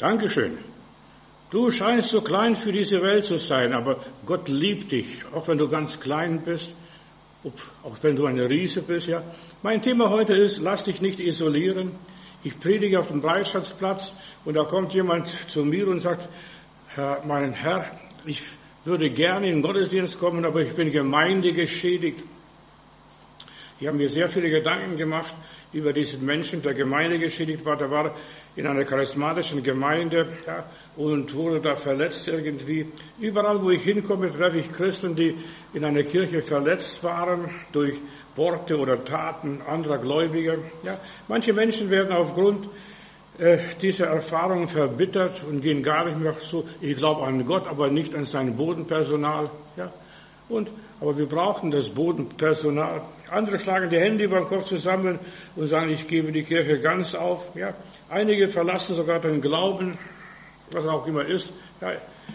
Dankeschön. Du scheinst so klein für diese Welt zu sein, aber Gott liebt dich, auch wenn du ganz klein bist, auch wenn du ein Riese bist. Ja. Mein Thema heute ist, lass dich nicht isolieren. Ich predige auf dem Breitscheidplatz und da kommt jemand zu mir und sagt, mein Herr, ich würde gerne in den Gottesdienst kommen, aber ich bin gemeindegeschädigt. Ich habe mir sehr viele Gedanken gemacht über diesen Menschen, der gemeindegeschädigt war. Der war in einer charismatischen Gemeinde und wurde da verletzt irgendwie. Überall, wo ich hinkomme, treffe ich Christen, die in einer Kirche verletzt waren durch Worte oder Taten anderer Gläubiger. Ja, manche Menschen werden aufgrund dieser Erfahrungen verbittert und gehen gar nicht mehr so, ich glaube an Gott, aber nicht an sein Bodenpersonal. Ja. Aber wir brauchen das Bodenpersonal. Andere schlagen die Hände über den Kopf zusammen und sagen, ich gebe die Kirche ganz auf. Ja. Einige verlassen sogar den Glauben, was auch immer ist. Ja.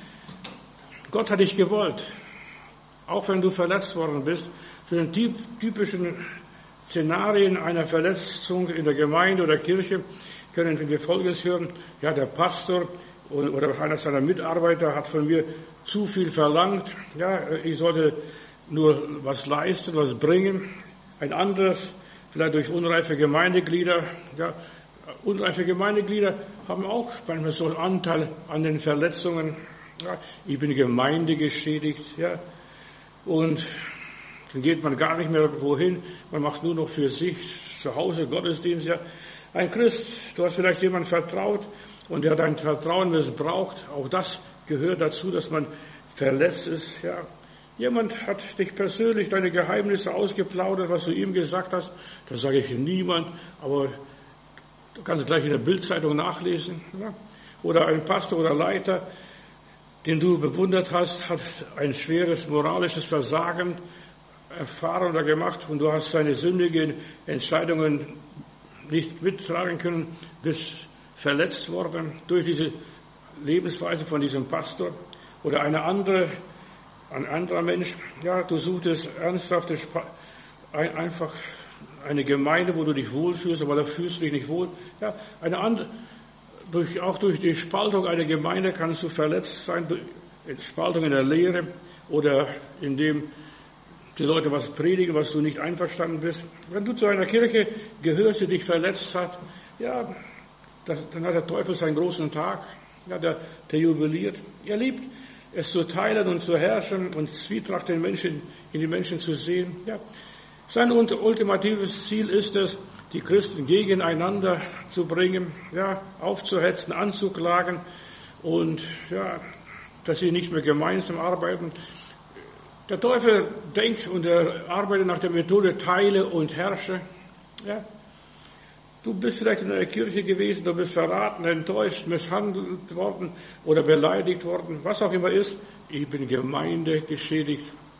Gott hat dich gewollt, auch wenn du verletzt worden bist. Für den typischen Szenarien einer Verletzung in der Gemeinde oder Kirche können wir Folgendes hören. Ja, der Pastor oder einer seiner Mitarbeiter hat von mir zu viel verlangt. Ja, ich sollte nur was leisten, was bringen. Ein anderes, vielleicht durch unreife Gemeindeglieder. Ja, unreife Gemeindeglieder haben auch manchmal so einen Anteil an den Verletzungen. Ja, ich bin gemeindegeschädigt. Ja, und dann geht man gar nicht mehr wohin. Man macht nur noch für sich zu Hause Gottesdienst. Ja. Ein Christ, du hast vielleicht jemandem vertraut und der hat dein Vertrauen missbraucht. Auch das gehört dazu, dass man verletzt ist. Ja. Jemand hat dich persönlich deine Geheimnisse ausgeplaudert, was du ihm gesagt hast. Das sage ich niemand, aber du kannst gleich in der Bildzeitung nachlesen. Ja. Oder ein Pastor oder Leiter, den du bewundert hast, hat ein schweres moralisches Versagen erfahren oder gemacht und du hast seine sündigen Entscheidungen nicht mittragen können, bist verletzt worden durch diese Lebensweise von diesem Pastor oder ein anderer Mensch. Ja, du suchtest ernsthaft einfach eine Gemeinde, wo du dich wohlfühlst, aber da fühlst du dich nicht wohl. Ja, auch durch die Spaltung einer Gemeinde kannst du verletzt sein, durch Spaltung in der Lehre oder indem die Leute was predigen, was du nicht einverstanden bist. Wenn du zu einer Kirche gehörst, die dich verletzt hat, ja, dann hat der Teufel seinen großen Tag, ja, der jubiliert. Er liebt es zu teilen und zu herrschen und Zwietracht in die Menschen zu sehen. Ja. Sein ultimatives Ziel ist es, die Christen gegeneinander zu bringen, ja, aufzuhetzen, anzuklagen und ja, dass sie nicht mehr gemeinsam arbeiten. Der Teufel denkt und er arbeitet nach der Methode teile und herrsche. Ja. Du bist vielleicht in einer Kirche gewesen, du bist verraten, enttäuscht, misshandelt worden oder beleidigt worden, was auch immer ist. Ich bin gemeindegeschädigt.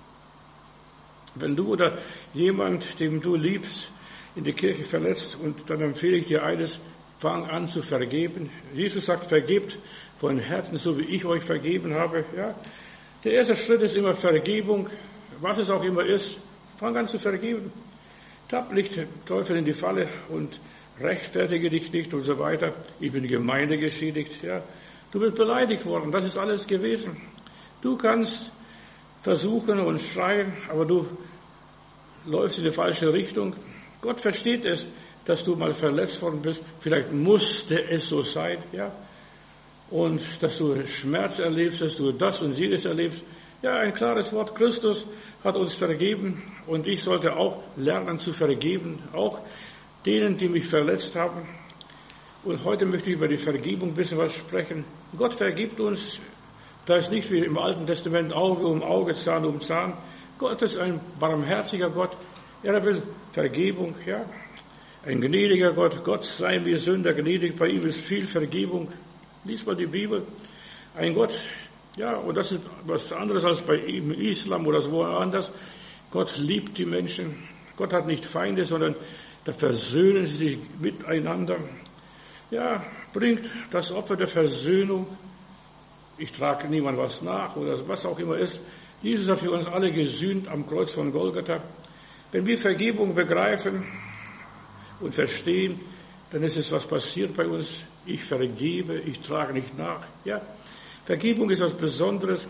Wenn du oder jemand, den du liebst, in die Kirche verletzt, und dann empfehle ich dir eines, fang an zu vergeben. Jesus sagt, vergebt von Herzen, so wie ich euch vergeben habe. Ja. Der erste Schritt ist immer Vergebung, was es auch immer ist. Fang an zu vergeben. Tapp nicht den Teufel in die Falle und rechtfertige dich nicht und so weiter. Ich bin gemeindegeschädigt. Ja. Du bist beleidigt worden, das ist alles gewesen. Du kannst versuchen und schreien, aber du läufst in die falsche Richtung. Gott versteht es, dass du mal verletzt worden bist. Vielleicht musste es so sein, ja. Und dass du Schmerz erlebst, dass du das und jenes erlebst. Ja, ein klares Wort. Christus hat uns vergeben und ich sollte auch lernen zu vergeben, auch denen, die mich verletzt haben. Und heute möchte ich über die Vergebung ein bisschen was sprechen. Gott vergibt uns. Da ist nicht wie im Alten Testament Auge um Auge, Zahn um Zahn. Gott ist ein barmherziger Gott. Er will Vergebung, ja. Ein gnädiger Gott. Gott sei mir Sünder gnädig. Bei ihm ist viel Vergebung. Lies mal die Bibel. Ein Gott, ja, und das ist was anderes als bei im Islam oder woanders. Gott liebt die Menschen. Gott hat nicht Feinde, sondern da versöhnen sie sich miteinander. Ja, bringt das Opfer der Versöhnung. Ich trage niemand was nach oder was auch immer ist. Jesus hat für uns alle gesühnt am Kreuz von Golgatha. Wenn wir Vergebung begreifen und verstehen, dann ist es, was passiert bei uns. Ich vergebe, ich trage nicht nach. Ja, Vergebung ist was Besonderes.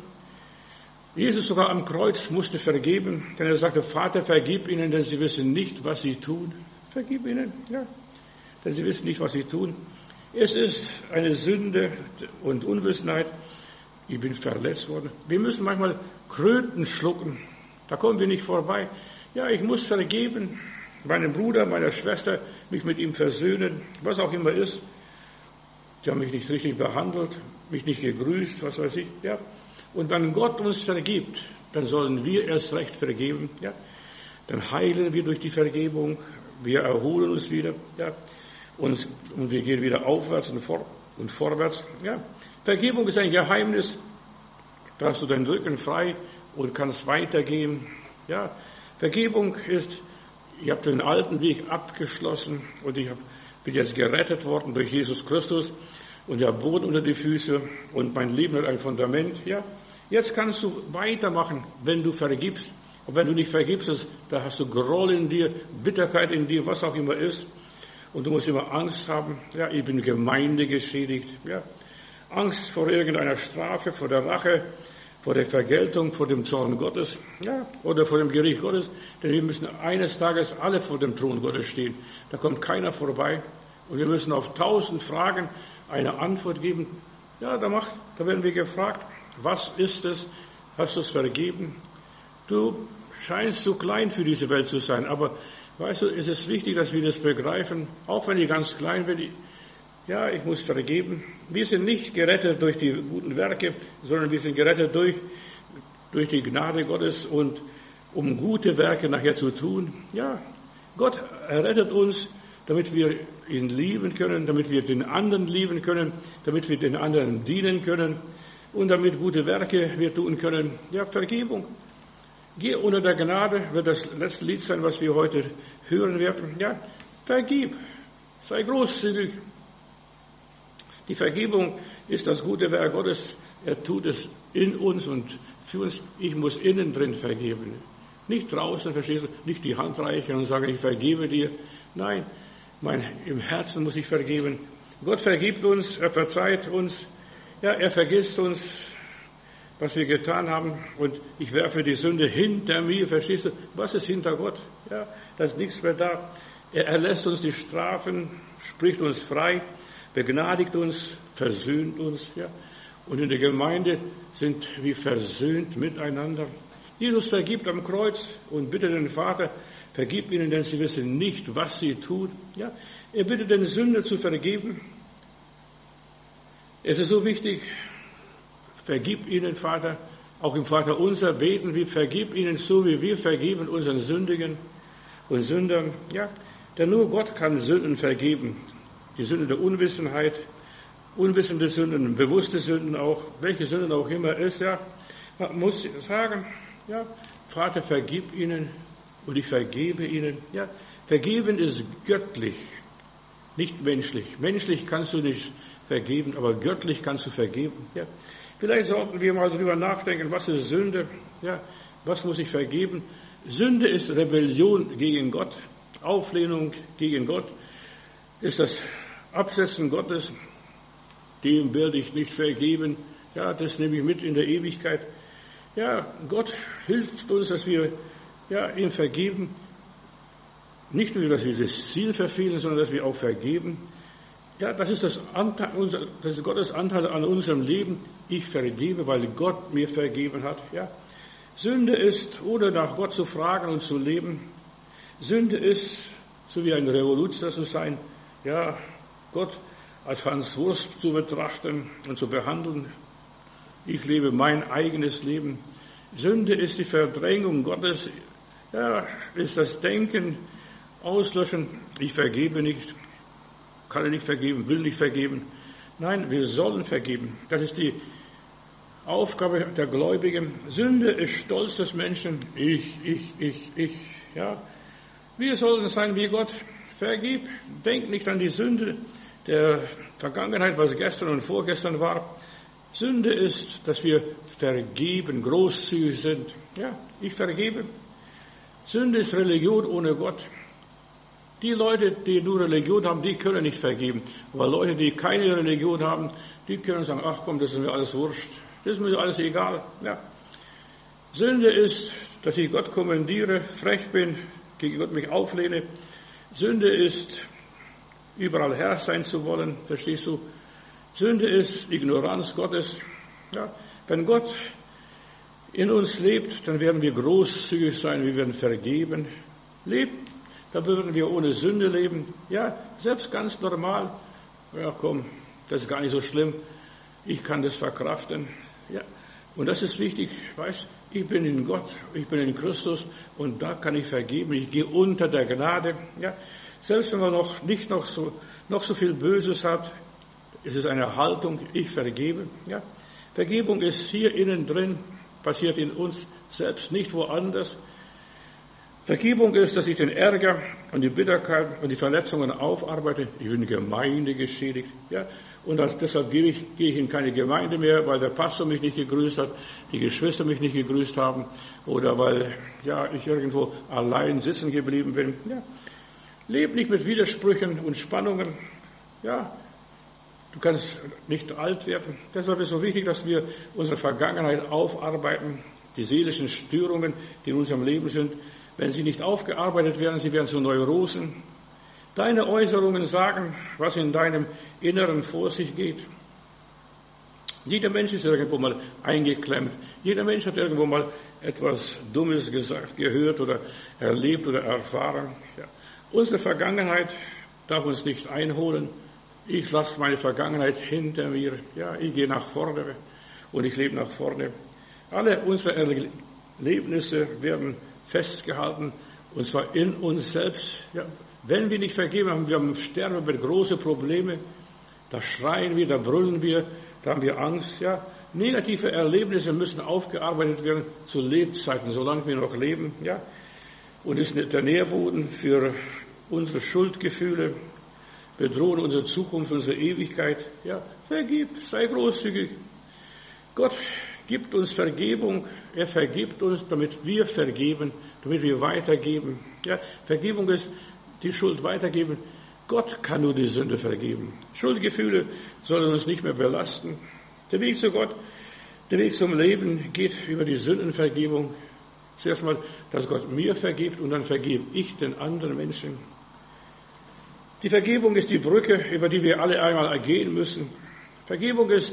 Jesus sogar am Kreuz musste vergeben, denn er sagte, Vater, vergib ihnen, denn sie wissen nicht, was sie tun. Vergib ihnen, ja, denn sie wissen nicht, was sie tun. Es ist eine Sünde und Unwissenheit. Ich bin verletzt worden. Wir müssen manchmal Kröten schlucken. Da kommen wir nicht vorbei. Ja, ich muss vergeben, meinem Bruder, meiner Schwester, mich mit ihm versöhnen, was auch immer ist. Die haben mich nicht richtig behandelt, mich nicht gegrüßt, was weiß ich. Ja. Und wenn Gott uns vergibt, dann sollen wir erst recht vergeben. Ja. Dann heilen wir durch die Vergebung, wir erholen uns wieder. Ja. Und wir gehen wieder aufwärts und vorwärts. Ja. Vergebung ist ein Geheimnis. Da hast du deinen Rücken frei und kannst weitergehen. Ja. Vergebung ist, ich habe den alten Weg abgeschlossen und bin jetzt gerettet worden durch Jesus Christus und der Boden unter die Füße und mein Leben hat ein Fundament. Ja. Jetzt kannst du weitermachen, wenn du vergibst. Und wenn du nicht vergibst, da hast du Groll in dir, Bitterkeit in dir, was auch immer ist. Und du musst immer Angst haben. Ja, ich bin gemeindegeschädigt. Ja. Angst vor irgendeiner Strafe, vor der Rache, vor der Vergeltung, vor dem Zorn Gottes, ja, oder vor dem Gericht Gottes. Denn wir müssen eines Tages alle vor dem Thron Gottes stehen. Da kommt keiner vorbei. Und wir müssen auf 1000 Fragen eine Antwort geben. Ja, da werden wir gefragt, was ist es? Hast du es vergeben? Du scheinst zu klein für diese Welt zu sein, aber weißt du, es ist wichtig, dass wir das begreifen, auch wenn ich ganz klein bin. Ja, ich muss vergeben. Wir sind nicht gerettet durch die guten Werke, sondern wir sind gerettet durch die Gnade Gottes und um gute Werke nachher zu tun. Ja, Gott errettet uns, damit wir ihn lieben können, damit wir den anderen lieben können, damit wir den anderen dienen können und damit gute Werke wir tun können. Ja, Vergebung. Geh unter der Gnade, wird das letzte Lied sein, was wir heute hören werden. Ja, vergib, sei großzügig. Die Vergebung ist das gute Werk Gottes. Er tut es in uns und für uns. Ich muss innen drin vergeben. Nicht draußen, verstehst du, nicht die Hand reichen und sagen, ich vergebe dir. Nein, im Herzen muss ich vergeben. Gott vergibt uns, er verzeiht uns. Ja, er vergisst uns, was wir getan haben. Und ich werfe die Sünde hinter mir, verstehst du? Was ist hinter Gott? Ja, da ist nichts mehr da. Er erlässt uns die Strafen, spricht uns frei, begnadigt uns, versöhnt uns. Ja. Und in der Gemeinde sind wir versöhnt miteinander. Jesus vergibt am Kreuz und bittet den Vater, vergib ihnen, denn sie wissen nicht, was sie tun. Ja. Er bittet den Sünder zu vergeben. Es ist so wichtig, vergib ihnen, Vater. Auch im Vater unser beten wir, vergib ihnen so, wie wir vergeben unseren Sündigen und Sündern. Ja, denn nur Gott kann Sünden vergeben. Die Sünde der Unwissenheit, unwissende Sünden, bewusste Sünden auch, welche Sünden auch immer ist. Ja, man muss sagen, ja, Vater, vergib ihnen und ich vergebe ihnen. Ja, vergeben ist göttlich, nicht menschlich. Menschlich kannst du nicht vergeben, aber göttlich kannst du vergeben. Ja. Vielleicht sollten wir mal darüber nachdenken, was ist Sünde? Ja, was muss ich vergeben? Sünde ist Rebellion gegen Gott, Auflehnung gegen Gott, ist das Absetzen Gottes, dem werde ich nicht vergeben. Ja, das nehme ich mit in der Ewigkeit. Ja, Gott hilft uns, dass wir ihm vergeben. Nicht nur, dass wir das Ziel verfehlen, sondern dass wir auch vergeben. Ja, das ist Gottes Anteil an unserem Leben. Ich vergebe, weil Gott mir vergeben hat. Ja. Sünde ist, ohne nach Gott zu fragen und zu leben. Sünde ist, so wie ein Revoluzer zu sein. Ja, Gott als Hans Wurst zu betrachten und zu behandeln. Ich lebe mein eigenes Leben. Sünde ist die Verdrängung Gottes. Ja, ist das Denken, Auslöschen. Ich vergebe nicht. Kann nicht vergeben, will nicht vergeben. Nein, wir sollen vergeben. Das ist die Aufgabe der Gläubigen. Sünde ist Stolz des Menschen. Ich. Ja, wir sollen sein wie Gott. Vergib. Denk nicht an die Sünde der Vergangenheit, was gestern und vorgestern war. Sünde ist, dass wir vergeben, großzügig sind. Ja, ich vergebe. Sünde ist Religion ohne Gott. Die Leute, die nur Religion haben, die können nicht vergeben. Aber Leute, die keine Religion haben, die können sagen, ach komm, das ist mir alles wurscht. Das ist mir alles egal. Ja. Sünde ist, dass ich Gott kommandiere, frech bin, gegen Gott mich auflehne. Sünde ist, überall Herr sein zu wollen, verstehst du? Sünde ist Ignoranz Gottes. Ja. Wenn Gott in uns lebt, dann werden wir großzügig sein, wir werden vergeben. Lebt, dann würden wir ohne Sünde leben. Ja, selbst ganz normal. Ja, komm, das ist gar nicht so schlimm. Ich kann das verkraften. Ja, und das ist wichtig. Weißt, ich bin in Gott, ich bin in Christus und da kann ich vergeben. Ich gehe unter der Gnade. Ja, selbst wenn man noch so viel Böses hat, ist es eine Haltung. Ich vergebe. Ja, Vergebung ist hier innen drin, passiert in uns selbst, nicht woanders. Vergebung ist, dass ich den Ärger und die Bitterkeit und die Verletzungen aufarbeite. Ich bin Gemeinde geschädigt. Ja? Und deshalb gehe ich in keine Gemeinde mehr, weil der Pastor mich nicht gegrüßt hat, die Geschwister mich nicht gegrüßt haben oder weil ich irgendwo allein sitzen geblieben bin. Ja? Leb nicht mit Widersprüchen und Spannungen. Ja? Du kannst nicht alt werden. Deshalb ist es so wichtig, dass wir unsere Vergangenheit aufarbeiten, die seelischen Störungen, die in unserem Leben sind. Wenn sie nicht aufgearbeitet werden, sie werden zu Neurosen. Deine Äußerungen sagen, was in deinem Inneren vor sich geht. Jeder Mensch ist irgendwo mal eingeklemmt. Jeder Mensch hat irgendwo mal etwas Dummes gesagt, gehört oder erlebt oder erfahren. Ja. Unsere Vergangenheit darf uns nicht einholen. Ich lasse meine Vergangenheit hinter mir. Ja, ich gehe nach vorne und ich lebe nach vorne. Alle unsere Erlebnisse werden festgehalten, und zwar in uns selbst. Ja, wenn wir nicht vergeben haben, wir haben sterben wir große Probleme, da schreien wir, da brüllen wir, da haben wir Angst. Ja, negative Erlebnisse müssen aufgearbeitet werden zu Lebzeiten, solange wir noch leben. Ja, und ist der Nährboden für unsere Schuldgefühle, bedrohen unsere Zukunft, unsere Ewigkeit. Ja, vergib, sei großzügig. Gott gibt uns Vergebung, er vergibt uns, damit wir vergeben, damit wir weitergeben. Ja, Vergebung ist die Schuld weitergeben. Gott kann nur die Sünde vergeben. Schuldgefühle sollen uns nicht mehr belasten. Der Weg zu Gott, der Weg zum Leben geht über die Sündenvergebung. Zuerst mal, dass Gott mir vergibt und dann vergebe ich den anderen Menschen. Die Vergebung ist die Brücke, über die wir alle einmal gehen müssen. Vergebung ist,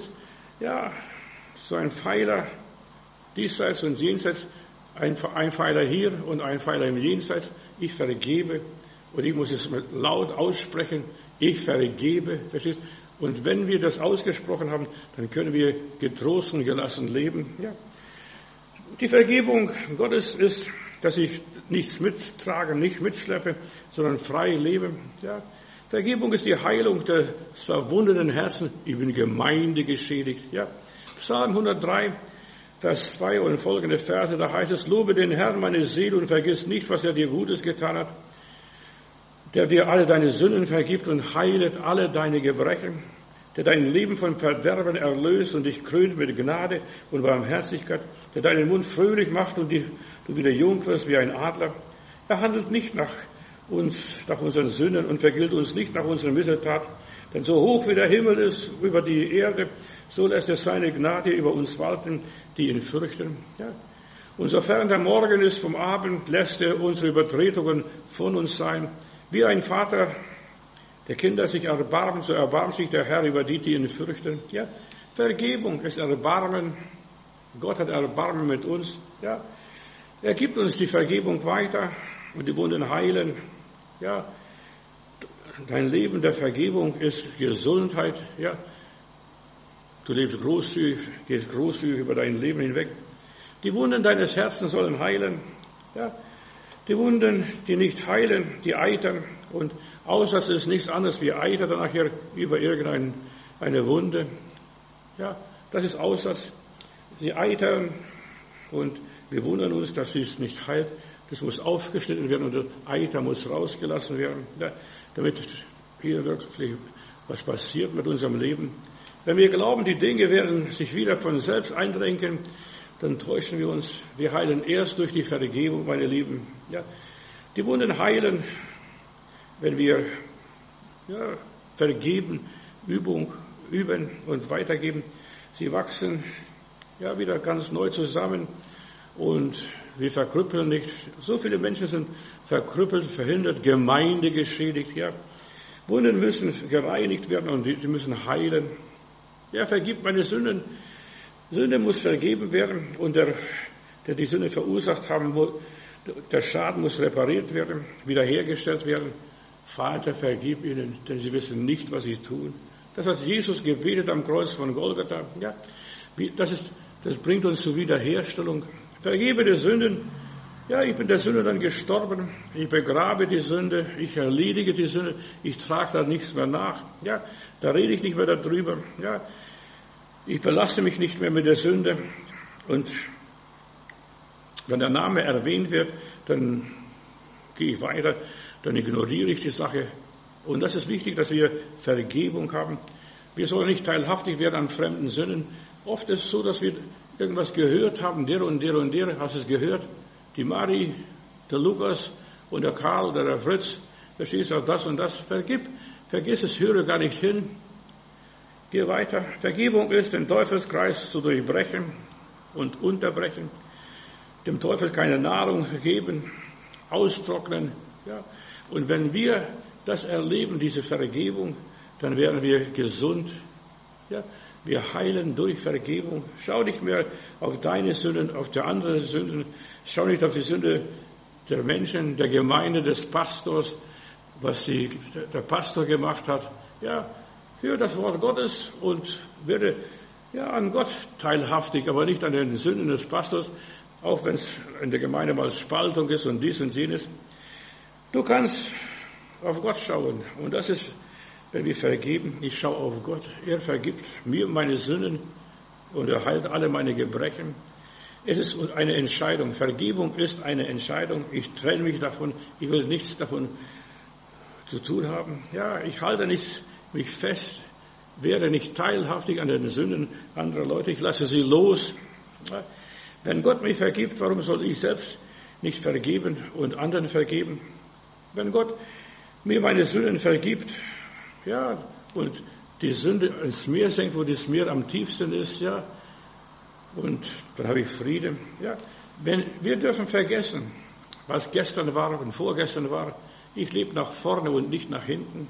so ein Pfeiler, diesseits und jenseits, ein Pfeiler hier und ein Pfeiler im Jenseits. Ich vergebe und ich muss es laut aussprechen. Ich vergebe, verstehst? Und wenn wir das ausgesprochen haben, dann können wir getrost und gelassen leben. Ja. Die Vergebung Gottes ist, dass ich nichts mittrage, nicht mitschleppe, sondern frei lebe. Ja. Vergebung ist die Heilung des verwundeten Herzens. Ich bin Gemeinde geschädigt. Ja. Psalm 103, Vers 2 und folgende Verse, da heißt es, lobe den Herrn, meine Seele, und vergiss nicht, was er dir Gutes getan hat, der dir alle deine Sünden vergibt und heilet alle deine Gebrechen, der dein Leben vom Verderben erlöst und dich krönt mit Gnade und Barmherzigkeit, der deinen Mund fröhlich macht und du wieder jung wirst wie ein Adler. Er handelt nicht nach unseren Sünden und vergilt uns nicht nach unseren Missetaten. Denn so hoch wie der Himmel ist über die Erde, so lässt er seine Gnade über uns walten, die ihn fürchten. Ja. Und sofern der Morgen ist vom Abend, lässt er unsere Übertretungen von uns sein. Wie ein Vater, der Kinder sich erbarmen, so erbarmt sich der Herr über die, die ihn fürchten. Ja. Vergebung ist Erbarmen. Gott hat Erbarmen mit uns. Ja. Er gibt uns die Vergebung weiter und die Wunden heilen. Ja. Dein Leben der Vergebung ist Gesundheit. Ja. Du lebst großzügig, gehst großzügig über dein Leben hinweg. Die Wunden deines Herzens sollen heilen. Ja. Die Wunden, die nicht heilen, die eitern. Und Aussatz ist nichts anderes wie Eiter dann nachher über irgendeine Wunde. Ja, das ist Aussatz. Sie eitern und wir wundern uns, dass es nicht heilt. Das muss aufgeschnitten werden und der Eiter muss rausgelassen werden, damit hier wirklich was passiert mit unserem Leben. Wenn wir glauben, die Dinge werden sich wieder von selbst eindrängen, dann täuschen wir uns. Wir heilen erst durch die Vergebung, meine Lieben. Ja, die Wunden heilen, wenn wir vergeben, üben und weitergeben. Sie wachsen wieder ganz neu zusammen und wir verkrüppeln nicht. So viele Menschen sind verkrüppelt, verhindert, Gemeinde geschädigt. Wunden müssen gereinigt werden und sie müssen heilen. Vergib meine Sünden. Sünde muss vergeben werden und der die Sünde verursacht haben, der Schaden muss repariert werden, wiederhergestellt werden. Vater, vergib ihnen, denn sie wissen nicht, was sie tun. Das hat Jesus gebetet am Kreuz von Golgatha. Das bringt uns zur Wiederherstellung. Vergebe die Sünden. Ich bin der Sünde dann gestorben. Ich begrabe die Sünde. Ich erledige die Sünde. Ich trage da nichts mehr nach. Da rede ich nicht mehr darüber. Ich belasse mich nicht mehr mit der Sünde. Und wenn der Name erwähnt wird, dann gehe ich weiter, dann ignoriere ich die Sache. Und das ist wichtig, dass wir Vergebung haben. Wir sollen nicht teilhaftig werden an fremden Sünden. Oft ist es so, dass wir irgendwas gehört haben, der und der und der, hast du es gehört? Die Marie, der Lukas und der Karl oder der Fritz, verstehst du, das und das, vergiss es, höre gar nicht hin. Geh weiter. Vergebung ist, den Teufelskreis zu durchbrechen und unterbrechen, dem Teufel keine Nahrung geben, austrocknen. Und wenn wir das erleben, diese Vergebung, dann werden wir gesund. Wir heilen durch Vergebung. Schau nicht mehr auf deine Sünden, auf die anderen Sünden. Schau nicht auf die Sünde der Menschen, der Gemeinde, des Pastors, was der Pastor gemacht hat. Hör das Wort Gottes und werde an Gott teilhaftig, aber nicht an den Sünden des Pastors, auch wenn es in der Gemeinde mal Spaltung ist und dies und jenes. Du kannst auf Gott schauen und das ist, wenn wir vergeben, ich schaue auf Gott. Er vergibt mir meine Sünden und er heilt alle meine Gebrechen. Es ist eine Entscheidung. Vergebung ist eine Entscheidung. Ich trenne mich davon. Ich will nichts davon zu tun haben. Ich halte mich fest, werde nicht teilhaftig an den Sünden anderer Leute. Ich lasse sie los. Wenn Gott mich vergibt, warum soll ich selbst nicht vergeben und anderen vergeben? Wenn Gott mir meine Sünden vergibt, und die Sünde ins Meer senkt, wo das Meer am tiefsten ist, und dann habe ich Frieden. Wir dürfen vergessen, was gestern war und vorgestern war. Ich lebe nach vorne und nicht nach hinten.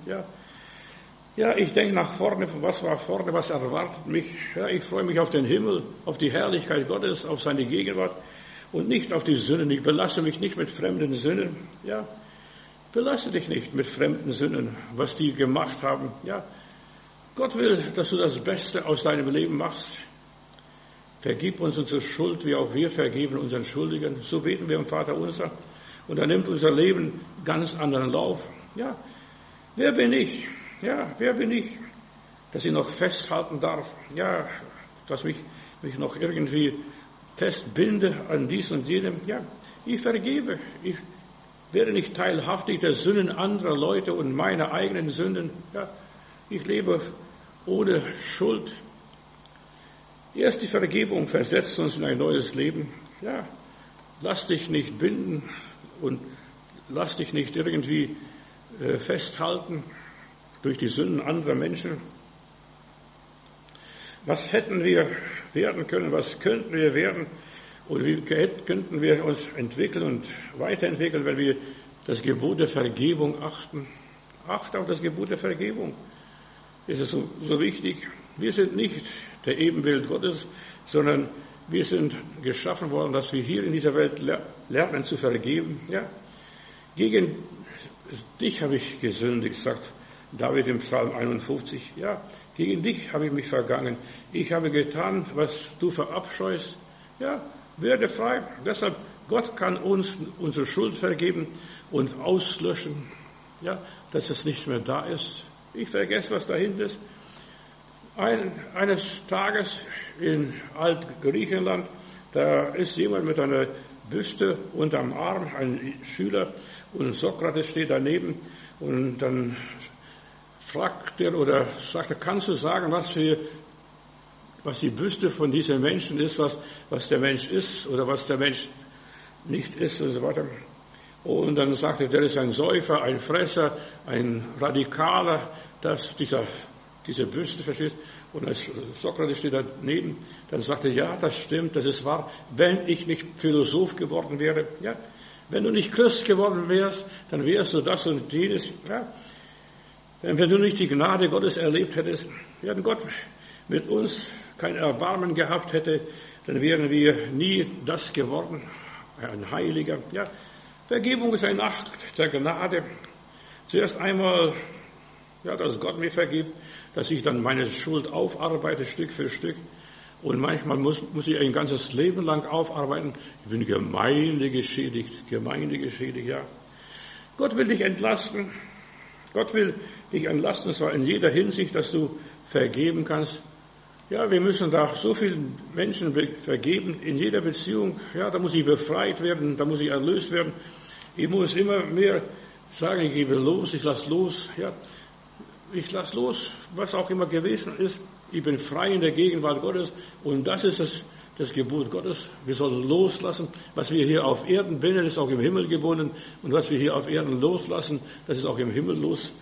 Ich denke nach vorne, was war vorne, was erwartet mich. Ich freue mich auf den Himmel, auf die Herrlichkeit Gottes, auf seine Gegenwart und nicht auf die Sünden. Ich belasse mich nicht mit fremden Sünden. Belasse dich nicht mit fremden Sünden, was die gemacht haben. Gott will, dass du das Beste aus deinem Leben machst. Vergib uns unsere Schuld, wie auch wir vergeben unseren Schuldigen. So beten wir im Vater unser. Und dann nimmt unser Leben ganz anderen Lauf. Wer bin ich? Wer bin ich, dass ich noch festhalten darf? Dass mich noch irgendwie festbinde an dies und jenem. Ich vergebe. Ich werde nicht teilhaftig der Sünden anderer Leute und meiner eigenen Sünden. Ich lebe ohne Schuld. Erst die Vergebung versetzt uns in ein neues Leben. Lass dich nicht binden und lass dich nicht irgendwie festhalten durch die Sünden anderer Menschen. Was hätten wir werden können? Was könnten wir werden? Oder wie könnten wir uns entwickeln und weiterentwickeln, wenn wir das Gebot der Vergebung achten? Achte auf das Gebot der Vergebung. Es ist so wichtig. Wir sind nicht der Ebenbild Gottes, sondern wir sind geschaffen worden, dass wir hier in dieser Welt lernen zu vergeben. Gegen dich habe ich gesündigt, sagt David im Psalm 51. Gegen dich habe ich mich vergangen. Ich habe getan, was du verabscheust. Werde frei. Deshalb, Gott kann uns unsere Schuld vergeben und auslöschen, dass es nicht mehr da ist. Ich vergesse, was dahinter ist. Eines Tages in Altgriechenland, da ist jemand mit einer Büste unterm Arm, ein Schüler, und Sokrates steht daneben und dann fragt er oder sagt er, kannst du sagen, was die Büste von diesem Menschen ist, was der Mensch ist oder was der Mensch nicht ist und so weiter. Und dann sagte er, der ist ein Säufer, ein Fresser, ein Radikaler, diese Büste, verstehst. Und als Sokrates steht daneben, dann sagte er, ja, das stimmt, das ist wahr, wenn ich nicht Philosoph geworden wäre, ja, wenn du nicht Christ geworden wärst, dann wärst du das und jenes, ja. Wenn du nicht die Gnade Gottes erlebt hättest, wenn Gott mit uns kein Erbarmen gehabt hätte, dann wären wir nie das geworden, ein Heiliger. Ja, Vergebung ist ein Akt der Gnade. Zuerst einmal, ja, dass Gott mir vergibt, dass ich dann meine Schuld aufarbeite, Stück für Stück. Und manchmal muss ich ein ganzes Leben lang aufarbeiten. Ich bin gemeindegeschädigt, ja. Gott will dich entlasten. Gott will dich entlasten, und zwar in jeder Hinsicht, dass du vergeben kannst. Ja, wir müssen da so vielen Menschen vergeben, in jeder Beziehung. Ja, da muss ich befreit werden, da muss ich erlöst werden. Ich muss immer mehr sagen, ich gebe los, ich lasse los. Ja, ich lasse los, was auch immer gewesen ist. Ich bin frei in der Gegenwart Gottes und das ist das Gebot Gottes. Wir sollen loslassen. Was wir hier auf Erden binden, ist auch im Himmel gebunden. Und was wir hier auf Erden loslassen, das ist auch im Himmel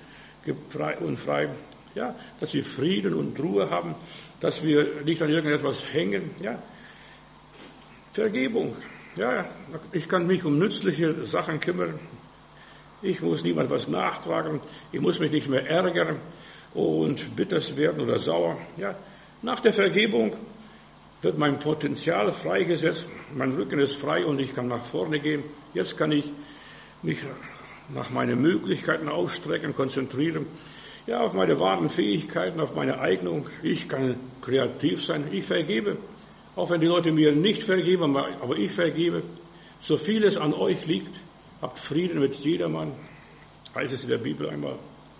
frei. Ja, dass wir Frieden und Ruhe haben, dass wir nicht an irgendetwas hängen. Ja, Vergebung. Ja, ich kann mich um nützliche Sachen kümmern. Ich muss niemand was nachtragen. Ich muss mich nicht mehr ärgern und bitter werden oder sauer. Ja, nach der Vergebung wird mein Potenzial freigesetzt, mein Rücken ist frei und ich kann nach vorne gehen. Jetzt kann ich mich nach meinen Möglichkeiten ausstrecken, konzentrieren, ja, auf meine wahren Fähigkeiten, auf meine Eignung. Ich kann kreativ sein, ich vergebe. Auch wenn die Leute mir nicht vergeben, aber ich vergebe. So viel es an euch liegt, habt Frieden mit jedermann, heißt es in der Bibel einmal.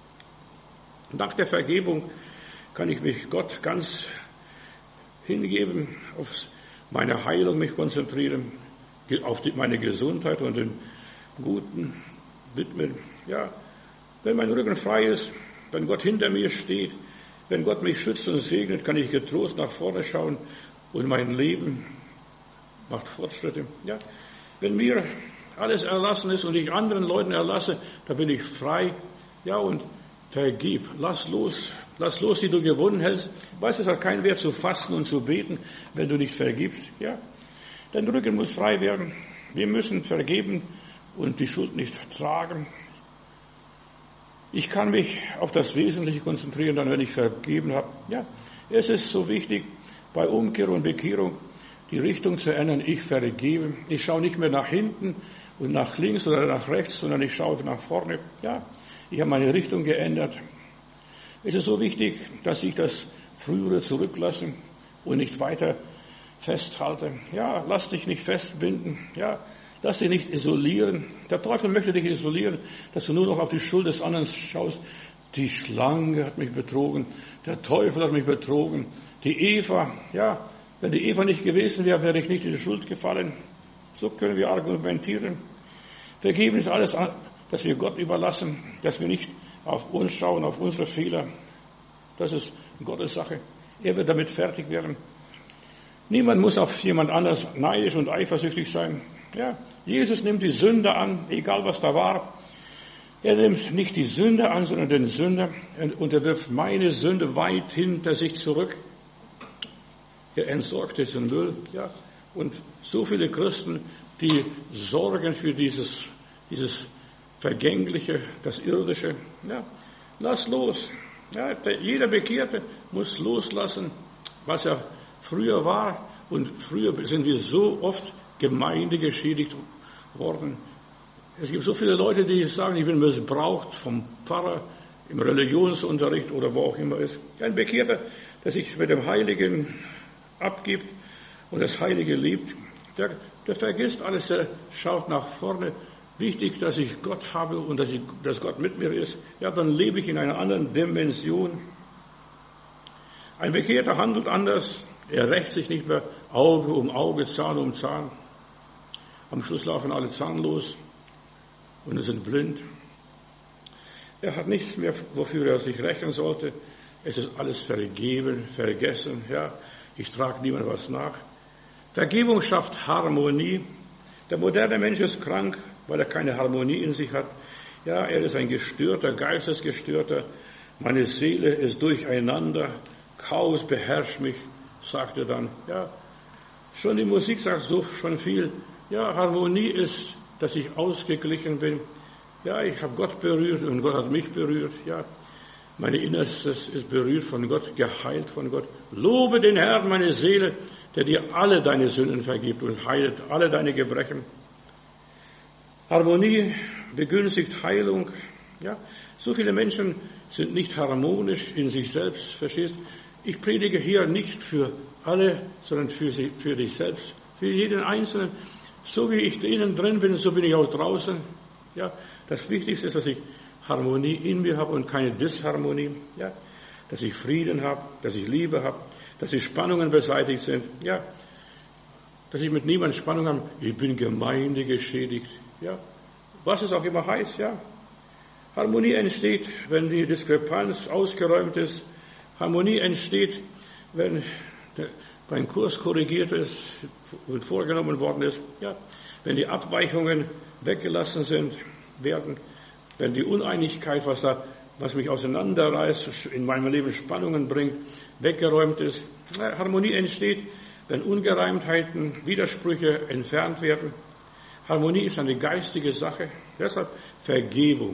Nach der Vergebung kann ich mich Gott ganz hingeben, auf meine Heilung mich konzentrieren, auf meine Gesundheit und den Guten widmen. Ja, wenn mein Rücken frei ist, wenn Gott hinter mir steht, wenn Gott mich schützt und segnet, kann ich getrost nach vorne schauen und mein Leben macht Fortschritte. Ja, wenn mir alles erlassen ist und ich anderen Leuten erlasse, dann bin ich frei. Ja, und vergib, lass los, die du gewonnen hältst. Weißt du, es hat keinen Wert zu fasten und zu beten, wenn du nicht vergibst. Ja, dein Rücken muss frei werden. Wir müssen vergeben und die Schuld nicht tragen. Ich kann mich auf das Wesentliche konzentrieren, dann wenn ich vergeben habe. Ja, es ist so wichtig, bei Umkehr und Bekehrung die Richtung zu ändern. Ich vergebe. Ich schaue nicht mehr nach hinten und nach links oder nach rechts, sondern ich schaue nach vorne. Ja, ich habe meine Richtung geändert. Es ist so wichtig, dass ich das Frühere zurücklasse und nicht weiter festhalte. Ja, lass dich nicht festbinden. Ja, lass dich nicht isolieren. Der Teufel möchte dich isolieren, dass du nur noch auf die Schuld des anderen schaust. Die Schlange hat mich betrogen. Der Teufel hat mich betrogen. Die Eva, ja, wenn die Eva nicht gewesen wäre, wäre ich nicht in die Schuld gefallen. So können wir argumentieren. Vergeben ist alles, dass wir Gott überlassen, dass wir nicht auf uns schauen, auf unsere Fehler. Das ist Gottes Sache. Er wird damit fertig werden. Niemand muss auf jemand anders neidisch und eifersüchtig sein. Ja, Jesus nimmt die Sünde an, egal was da war. Er nimmt nicht die Sünde an, sondern den Sünder und er wirft meine Sünde weit hinter sich zurück. Er entsorgt diesen Müll. Ja, und so viele Christen, die sorgen für dieses Vergängliche, das Irdische. Ja, lass los. Ja, jeder Bekehrte muss loslassen, was er früher war. Und früher sind wir so oft gemeindegeschädigt worden. Es gibt so viele Leute, die sagen, ich bin missbraucht vom Pfarrer im Religionsunterricht oder wo auch immer ist. Ein Bekehrter, der sich mit dem Heiligen abgibt und das Heilige liebt, der vergisst alles, der schaut nach vorne. Wichtig, dass ich Gott habe und dass Gott mit mir ist. Ja, dann lebe ich in einer anderen Dimension. Ein Bekehrter handelt anders. Er rächt sich nicht mehr Auge um Auge, Zahn um Zahn. Am Schluss laufen alle zahnlos und sind blind. Er hat nichts mehr, wofür er sich rächen sollte. Es ist alles vergeben, vergessen. Ja, ich trage niemandem was nach. Vergebung schafft Harmonie. Der moderne Mensch ist krank. weil er keine Harmonie in sich hat. Ja, er ist ein gestörter, geistesgestörter. Meine Seele ist durcheinander. Chaos beherrscht mich, sagt er dann. Ja, schon die Musik sagt so schon viel. Ja, Harmonie ist, dass ich ausgeglichen bin. Ja, ich habe Gott berührt und Gott hat mich berührt. Ja, meine Innerstes ist berührt von Gott, geheilt von Gott. Lobe den Herrn, meine Seele, der dir alle deine Sünden vergibt und heilt alle deine Gebrechen. Harmonie begünstigt Heilung. Ja, so viele Menschen sind nicht harmonisch in sich selbst, verstehst? Ich predige hier nicht für alle, sondern für dich selbst, für jeden Einzelnen. So wie ich innen drin bin, so bin ich auch draußen. Ja, das Wichtigste ist, dass ich Harmonie in mir habe und keine Disharmonie. Ja, dass ich Frieden habe, dass ich Liebe habe, dass die Spannungen beseitigt sind. Ja, dass ich mit niemandem Spannung habe. Ich bin gemeindegeschädigt. Ja, was es auch immer heißt. Ja, Harmonie entsteht, wenn die Diskrepanz ausgeräumt ist. Harmonie entsteht, wenn ein Kurs korrigiert ist und vorgenommen worden ist. Ja, wenn die Abweichungen weggelassen werden, wenn die Uneinigkeit, was mich auseinanderreißt, in meinem Leben Spannungen bringt, weggeräumt ist. Ja, Harmonie entsteht, wenn Ungereimtheiten, Widersprüche entfernt werden. Harmonie ist eine geistige Sache. Deshalb Vergebung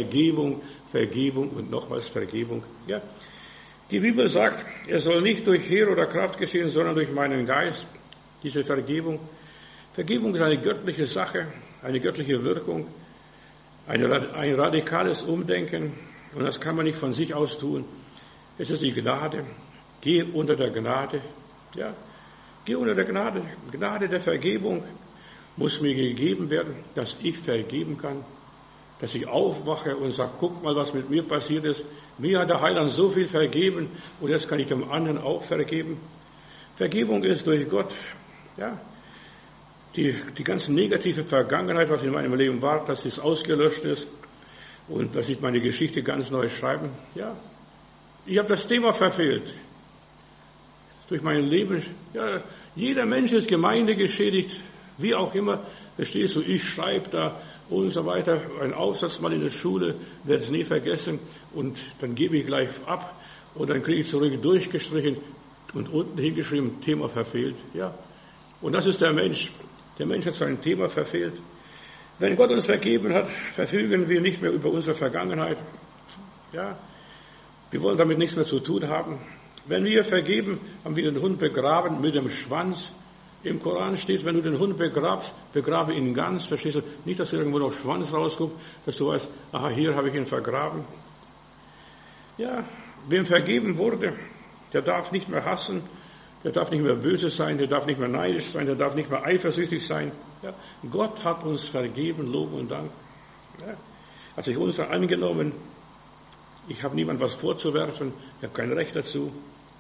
und nochmals Vergebung. Ja. Die Bibel sagt, es soll nicht durch Heer oder Kraft geschehen, sondern durch meinen Geist. Diese Vergebung. Vergebung ist eine göttliche Sache, eine göttliche Wirkung, ein radikales Umdenken. Und das kann man nicht von sich aus tun. Es ist die Gnade. Geh unter der Gnade. Ja, geh unter der Gnade. Gnade der Vergebung muss mir gegeben werden, dass ich vergeben kann. Dass ich aufwache und sage, guck mal, was mit mir passiert ist. Mir hat der Heiland so viel vergeben und jetzt kann ich dem anderen auch vergeben. Vergebung ist durch Gott, ja, die ganze negative Vergangenheit, was in meinem Leben war, dass es ausgelöscht ist und dass ich meine Geschichte ganz neu schreiben. Ja, ich habe das Thema verfehlt. Durch mein Leben, ja, jeder Mensch ist gemeindegeschädigt, wie auch immer. Verstehst du, ich schreibe da und so weiter, ein Aufsatz mal in der Schule, werde es nie vergessen und dann gebe ich gleich ab und dann kriege ich zurück durchgestrichen und unten hingeschrieben, Thema verfehlt. Ja, und das ist der Mensch. Der Mensch hat sein Thema verfehlt. Wenn Gott uns vergeben hat, verfügen wir nicht mehr über unsere Vergangenheit. Ja, wir wollen damit nichts mehr zu tun haben. Wenn wir vergeben, haben wir den Hund begraben mit dem Schwanz. Im Koran steht, wenn du den Hund begrabst, begrabe ihn ganz, verstehst du? Nicht, dass irgendwo noch Schwanz rausguckt, dass du weißt, aha, hier habe ich ihn vergraben. Ja, wem vergeben wurde, der darf nicht mehr hassen, der darf nicht mehr böse sein, der darf nicht mehr neidisch sein, der darf nicht mehr eifersüchtig sein. Ja, Gott hat uns vergeben, Lob und Dank. Ja, hat sich unser angenommen. Ich habe niemand was vorzuwerfen, ich habe kein Recht dazu.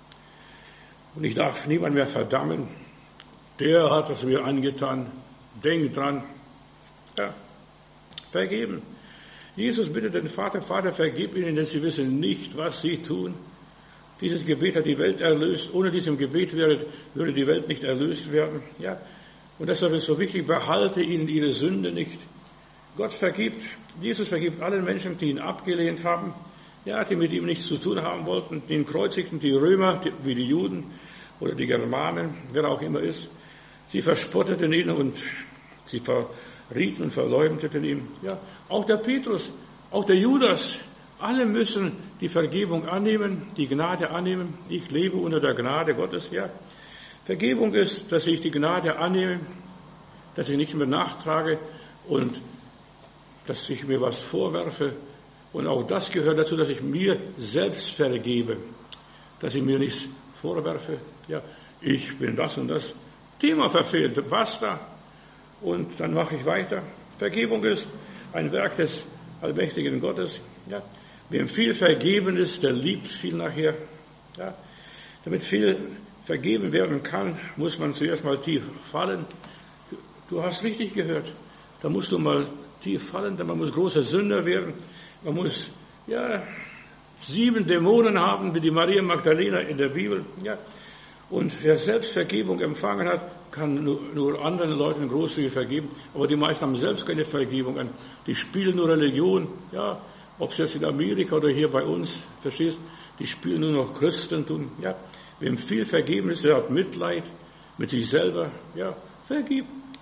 Und ich darf niemand mehr verdammen. Der hat es mir angetan. Denk dran. Ja, vergeben. Jesus bittet den Vater, Vater, vergib ihnen, denn sie wissen nicht, was sie tun. Dieses Gebet hat die Welt erlöst. Ohne diesem Gebet würde die Welt nicht erlöst werden. Ja, und deshalb ist es so wichtig, behalte ihnen ihre Sünde nicht. Gott vergibt. Jesus vergibt allen Menschen, die ihn abgelehnt haben. Ja, die mit ihm nichts zu tun haben wollten. Den kreuzigten die Römer, wie die Juden oder die Germanen, wer auch immer ist. Sie verspotteten ihn und sie verrieten und verleumdeten ihn. Ja, auch der Petrus, auch der Judas, alle müssen die Vergebung annehmen, die Gnade annehmen. Ich lebe unter der Gnade Gottes. Ja, Vergebung ist, dass ich die Gnade annehme, dass ich nicht mehr nachtrage und dass ich mir was vorwerfe. Und auch das gehört dazu, dass ich mir selbst vergebe, dass ich mir nichts vorwerfe. Ja, ich bin das und das. Thema verfehlt, basta. Und dann mache ich weiter. Vergebung ist ein Werk des allmächtigen Gottes. Ja. Wem viel vergeben ist, der liebt viel nachher. Ja. Damit viel vergeben werden kann, muss man zuerst mal tief fallen. Du hast richtig gehört. Da musst du mal tief fallen, denn man muss großer Sünder werden. Man muss, 7 Dämonen haben, wie die Maria Magdalena in der Bibel. Ja. Und wer selbst Vergebung empfangen hat, kann nur anderen Leuten großzügig vergeben. Aber die meisten haben selbst keine Vergebung an. Die spielen nur Religion. Ja, ob es jetzt in Amerika oder hier bei uns, verstehst? Die spielen nur noch Christentum. Ja, wem viel vergeben ist, der hat Mitleid mit sich selber. Ja, vergib.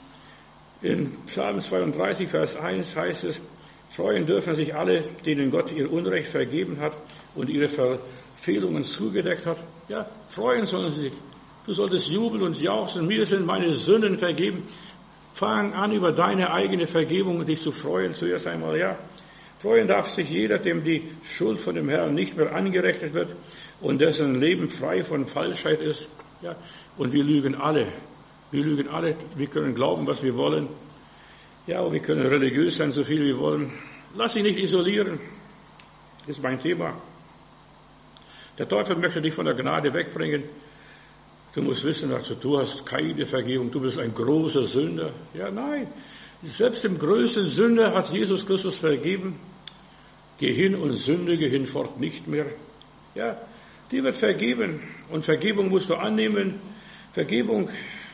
In Psalm 32, Vers 1 heißt es, freuen dürfen sich alle, denen Gott ihr Unrecht vergeben hat und ihre Verfehlungen zugedeckt hat. Ja, freuen sollen sie sich. Du solltest jubeln und jauchzen. Mir sind meine Sünden vergeben. Fang an, über deine eigene Vergebung dich zu freuen. Zuerst einmal, ja. Freuen darf sich jeder, dem die Schuld von dem Herrn nicht mehr angerechnet wird und dessen Leben frei von Falschheit ist. Ja. Und wir lügen alle. Wir lügen alle. Wir können glauben, was wir wollen. Ja, und wir können religiös sein, so viel wir wollen. Lass dich nicht isolieren. Das ist mein Thema. Der Teufel möchte dich von der Gnade wegbringen. Du musst wissen, also du hast keine Vergebung, du bist ein großer Sünder. Ja, nein. Selbst dem größten Sünder hat Jesus Christus vergeben. Geh hin und sündige hinfort nicht mehr. Ja, die wird vergeben. Und Vergebung musst du annehmen. Vergebung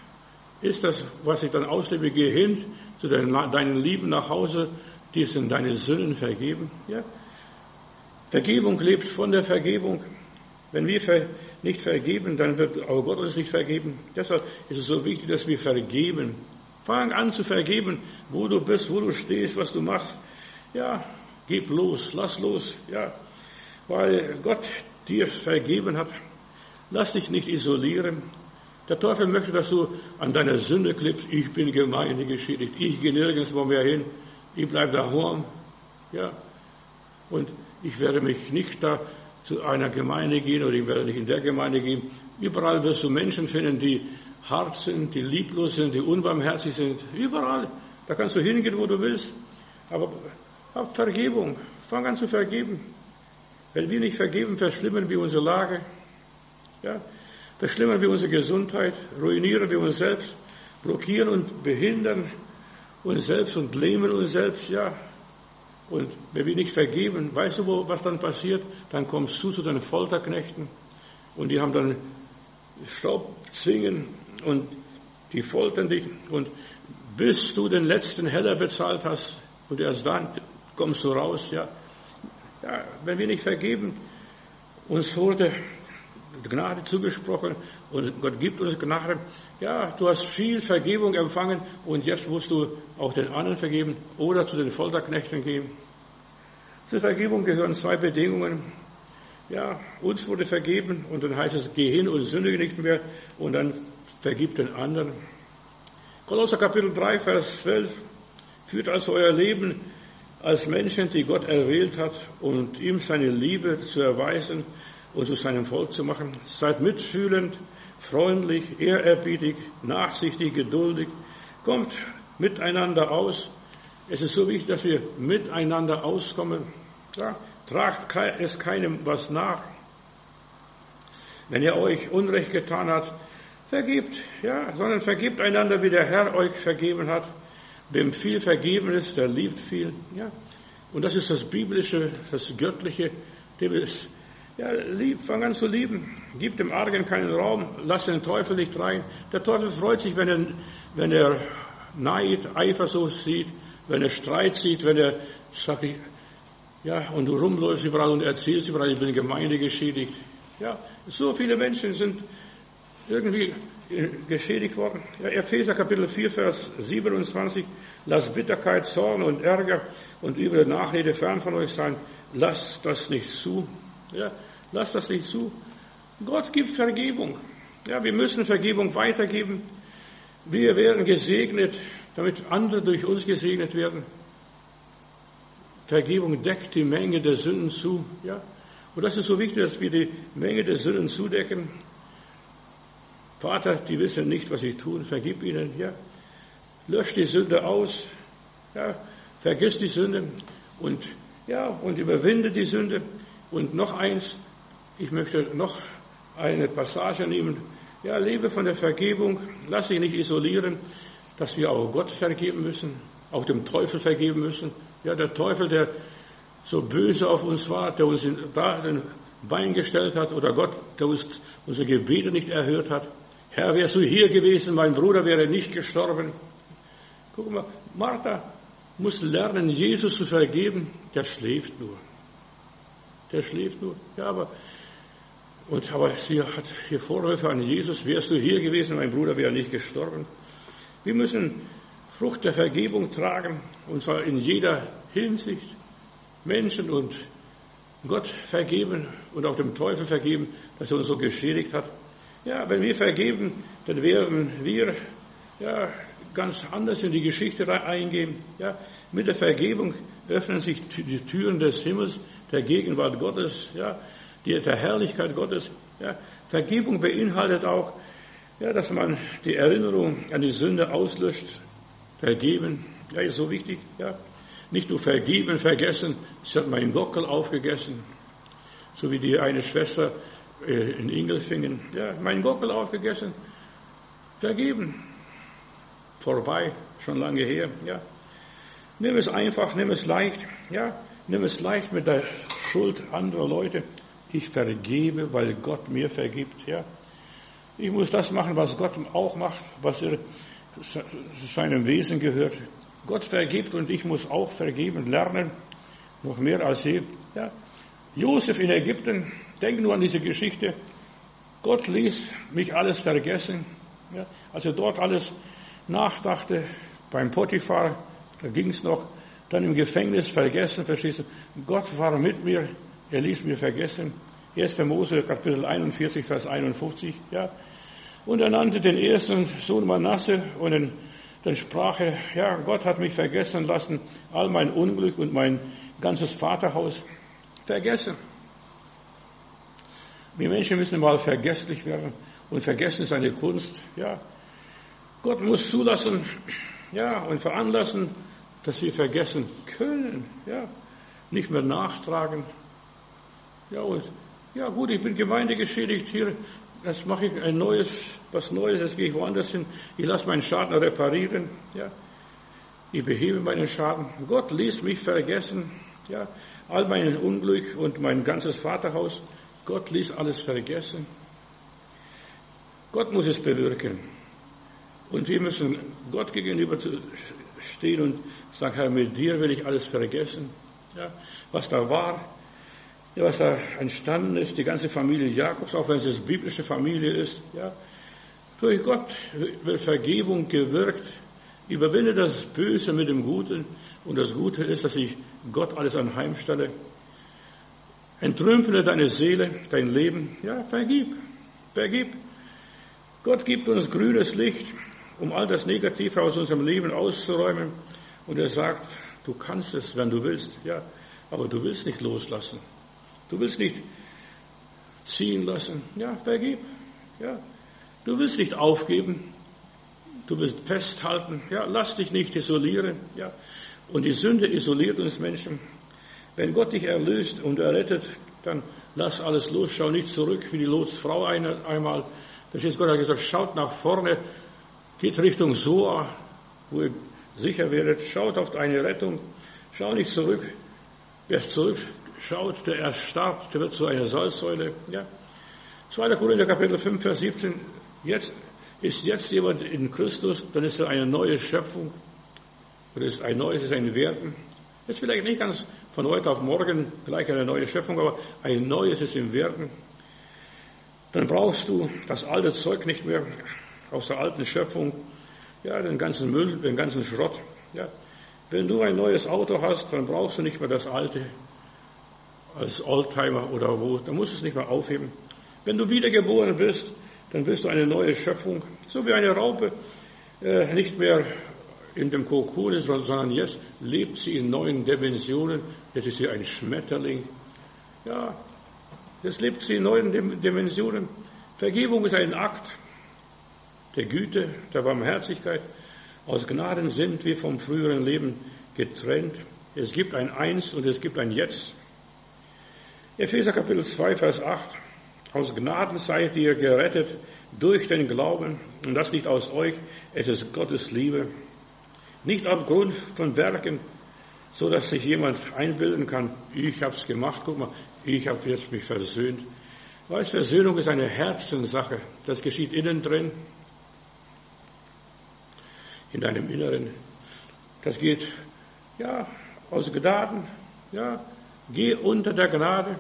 ist das, was ich dann auslebe. Geh hin zu deinen Lieben nach Hause, die sind deine Sünden vergeben. Ja? Vergebung lebt von der Vergebung. Wenn wir nicht vergeben, dann wird auch Gott uns nicht vergeben. Deshalb ist es so wichtig, dass wir vergeben. Fang an zu vergeben, wo du bist, wo du stehst, was du machst. Ja, gib los, lass los. Ja, weil Gott dir vergeben hat. Lass dich nicht isolieren. Der Teufel möchte, dass du an deiner Sünde klebst. Ich bin gemeindegeschädigt. Ich gehe nirgendwo mehr hin. Ich bleibe daheim. Ja. Und ich werde mich nicht da zu einer Gemeinde gehen oder ich werde nicht in der Gemeinde gehen. Überall wirst du Menschen finden, die hart sind, die lieblos sind, die unbarmherzig sind. Überall. Da kannst du hingehen, wo du willst. Aber hab Vergebung. Fang an zu vergeben. Wenn wir nicht vergeben, verschlimmern wir unsere Lage. Ja. Verschlimmern wir unsere Gesundheit, ruinieren wir uns selbst, blockieren und behindern uns selbst und lähmen uns selbst, ja. Und wenn wir nicht vergeben, weißt du, was dann passiert? Dann kommst du zu deinen Folterknechten und die haben dann Staubzwingen und die foltern dich und bis du den letzten Heller bezahlt hast und erst dann kommst du raus, ja. Ja, wenn wir nicht vergeben, uns wurde Gnade zugesprochen und Gott gibt uns Gnade. Ja, du hast viel Vergebung empfangen und jetzt musst du auch den anderen vergeben oder zu den Folterknechten gehen. Zur Vergebung gehören zwei Bedingungen. Ja, uns wurde vergeben und dann heißt es, geh hin und sündige nicht mehr und dann vergib den anderen. Kolosser Kapitel 3, Vers 12 führt also euer Leben als Menschen, die Gott erwählt hat und ihm seine Liebe zu erweisen und zu seinem Volk zu machen. Seid mitfühlend, freundlich, ehrerbietig, nachsichtig, geduldig. Kommt miteinander aus. Es ist so wichtig, dass wir miteinander auskommen. Ja, tragt es keinem was nach. Wenn ihr euch Unrecht getan habt, vergebt, ja, sondern vergebt einander, wie der Herr euch vergeben hat. Wem viel vergeben ist, der liebt viel. Ja. Und das ist das Biblische, das Göttliche, dem ist ja, fang an zu lieben. Gib dem Argen keinen Raum. Lass den Teufel nicht rein. Der Teufel freut sich, wenn er Neid, Eifersucht sieht, wenn er Streit sieht, wenn er sagt, ja, und du rumläufst überall und erzählst überall, ich bin gemeindegeschädigt. Ja, so viele Menschen sind irgendwie geschädigt worden. Ja, Epheser Kapitel 4, Vers 27. Lasst Bitterkeit, Zorn und Ärger und üble Nachrede fern von euch sein. Lasst das nicht zu. Ja, lass das nicht zu. Gott gibt Vergebung. Ja, wir müssen Vergebung weitergeben. Wir werden gesegnet, damit andere durch uns gesegnet werden. Vergebung deckt die Menge der Sünden zu. Ja, und das ist so wichtig, dass wir die Menge der Sünden zudecken. Vater, die wissen nicht, was sie tun. Vergib ihnen. Ja, lösch die Sünde aus. Ja, vergiss die Sünde und überwinde die Sünde. Und noch eins, ich möchte noch eine Passage nehmen. Ja, lebe von der Vergebung, lass dich nicht isolieren, dass wir auch Gott vergeben müssen, auch dem Teufel vergeben müssen. Ja, der Teufel, der so böse auf uns war, der uns den Bein gestellt hat oder Gott, der unsere Gebete nicht erhört hat. Herr, wärst du hier gewesen, mein Bruder wäre nicht gestorben. Guck mal, Martha muss lernen, Jesus zu vergeben. Der schläft nur. Der schläft nur. Ja, aber sie hat hier Vorwürfe an Jesus. Wärst du hier gewesen, mein Bruder wäre nicht gestorben. Wir müssen Frucht der Vergebung tragen, und zwar in jeder Hinsicht. Menschen und Gott vergeben und auch dem Teufel vergeben, dass er uns so geschädigt hat. Ja, wenn wir vergeben, dann werden wir ganz anders in die Geschichte eingehen. Ja, mit der Vergebung öffnen sich die Türen des Himmels, der Gegenwart Gottes, der Herrlichkeit Gottes. Ja, Vergebung beinhaltet auch, dass man die Erinnerung an die Sünde auslöscht. Vergeben, ist so wichtig. Ja. Nicht nur vergeben, vergessen. Sie hat meinen Gockel aufgegessen, so wie die eine Schwester in Ingelfingen. Ja, meinen Gockel aufgegessen. Vergeben. Vorbei, schon lange her. Ja. Nimm es einfach, nimm es leicht. Ja. Nimm es leicht mit der Schuld anderer Leute. Ich vergebe, weil Gott mir vergibt. Ja. Ich muss das machen, was Gott auch macht, was er zu seinem Wesen gehört. Gott vergibt und ich muss auch vergeben lernen, noch mehr als je. Ja. Josef in Ägypten, denk nur an diese Geschichte. Gott ließ mich alles vergessen. Ja. Als er dort alles nachdachte, beim Potiphar, da ging es noch, dann im Gefängnis vergessen, verstehst du? Gott war mit mir, er ließ mir vergessen. 1. Mose, Kapitel 41, Vers 51. Ja. Und er nannte den ersten Sohn Manasse und dann sprach er, Gott hat mich vergessen lassen, all mein Unglück und mein ganzes Vaterhaus vergessen. Wir Menschen müssen mal vergesslich werden und vergessen ist eine Kunst. Ja. Gott muss zulassen, und veranlassen, dass wir vergessen können, nicht mehr nachtragen. Gut, ich bin gemeindegeschädigt hier. Das mache ich was Neues, jetzt gehe ich woanders hin. Ich lasse meinen Schaden reparieren. Ja. Ich behebe meinen Schaden. Gott ließ mich vergessen. Ja. All mein Unglück und mein ganzes Vaterhaus. Gott ließ alles vergessen. Gott muss es bewirken. Und wir müssen Gott gegenüber stehen und sagen, Herr, mit dir will ich alles vergessen. Ja. Was da war. Ja, was da entstanden ist, die ganze Familie Jakobs, auch wenn es eine biblische Familie ist, durch Gott wird Vergebung gewirkt, überwinde das Böse mit dem Guten, und das Gute ist, dass ich Gott alles anheimstelle. Entrümple deine Seele, dein Leben, vergib. Gott gibt uns grünes Licht, um all das Negative aus unserem Leben auszuräumen, und er sagt, du kannst es, wenn du willst, aber du willst nicht loslassen. Du willst nicht ziehen lassen. Vergib. Du willst nicht aufgeben. Du willst festhalten. Lass dich nicht isolieren. Und die Sünde isoliert uns Menschen. Wenn Gott dich erlöst und errettet, dann lass alles los. Schau nicht zurück, wie die Lotsfrau einmal. Verstehst, Gott hat gesagt, schaut nach vorne, geht Richtung Soa, wo ihr sicher werdet. Schaut auf deine Rettung. Schau nicht zurück. Wer zurückschaut, der erstarrt, der wird zu einer Salzsäule. 2. Korinther Kapitel 5, Vers 17. Ist jetzt jemand in Christus, dann ist er eine neue Schöpfung. Oder ist ein neues, ist ein Werden. Ist vielleicht nicht ganz von heute auf morgen gleich eine neue Schöpfung, aber ein neues ist im Werden. Dann brauchst du das alte Zeug nicht mehr aus der alten Schöpfung. Den ganzen Müll, den ganzen Schrott. Wenn du ein neues Auto hast, dann brauchst du nicht mehr das alte als Oldtimer oder wo, dann musst du es nicht mehr aufheben. Wenn du wiedergeboren bist, dann bist du eine neue Schöpfung, so wie eine Raupe nicht mehr in dem Kokon ist, sondern jetzt lebt sie in neuen Dimensionen. Jetzt ist sie ein Schmetterling. Jetzt lebt sie in neuen Dimensionen. Vergebung ist ein Akt der Güte, der Barmherzigkeit. Aus Gnaden sind wir vom früheren Leben getrennt. Es gibt ein Eins und es gibt ein Jetzt. Epheser Kapitel 2, Vers 8. Aus Gnaden seid ihr gerettet durch den Glauben, und das nicht aus euch, es ist Gottes Liebe. Nicht aufgrund von Werken, so dass sich jemand einbilden kann, ich hab's gemacht, guck mal, ich habe jetzt mich versöhnt. Weißt, Versöhnung ist eine Herzenssache. Das geschieht innen drin, in deinem Inneren. Das geht, ja, aus Gnaden, ja, geh unter der Gnade.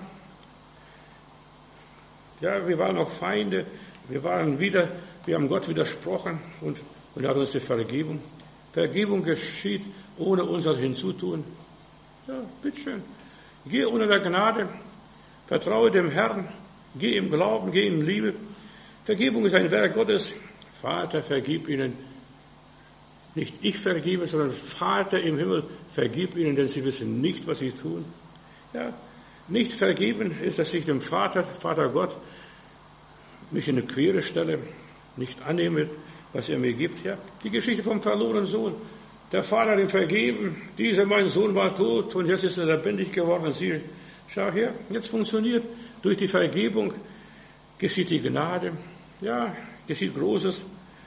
Ja, wir waren auch Feinde, wir haben Gott widersprochen und er hat uns die Vergebung. Vergebung geschieht ohne unser Hinzutun. Ja, bitteschön. Geh unter der Gnade, vertraue dem Herrn, geh im Glauben, geh in Liebe. Vergebung ist ein Werk Gottes. Vater, vergib ihnen. Nicht ich vergebe, sondern Vater im Himmel, vergib ihnen, denn sie wissen nicht, was sie tun. Ja, nicht vergeben ist, dass ich dem Vater Gott, mich in eine Quere stelle, nicht annehme, was er mir gibt. Ja, die Geschichte vom verlorenen Sohn. Der Vater hat ihm vergeben, dieser mein Sohn war tot und jetzt ist er lebendig geworden. Und sie, schau her, jetzt funktioniert. Durch die Vergebung geschieht die Gnade. Ja, geschieht Großes.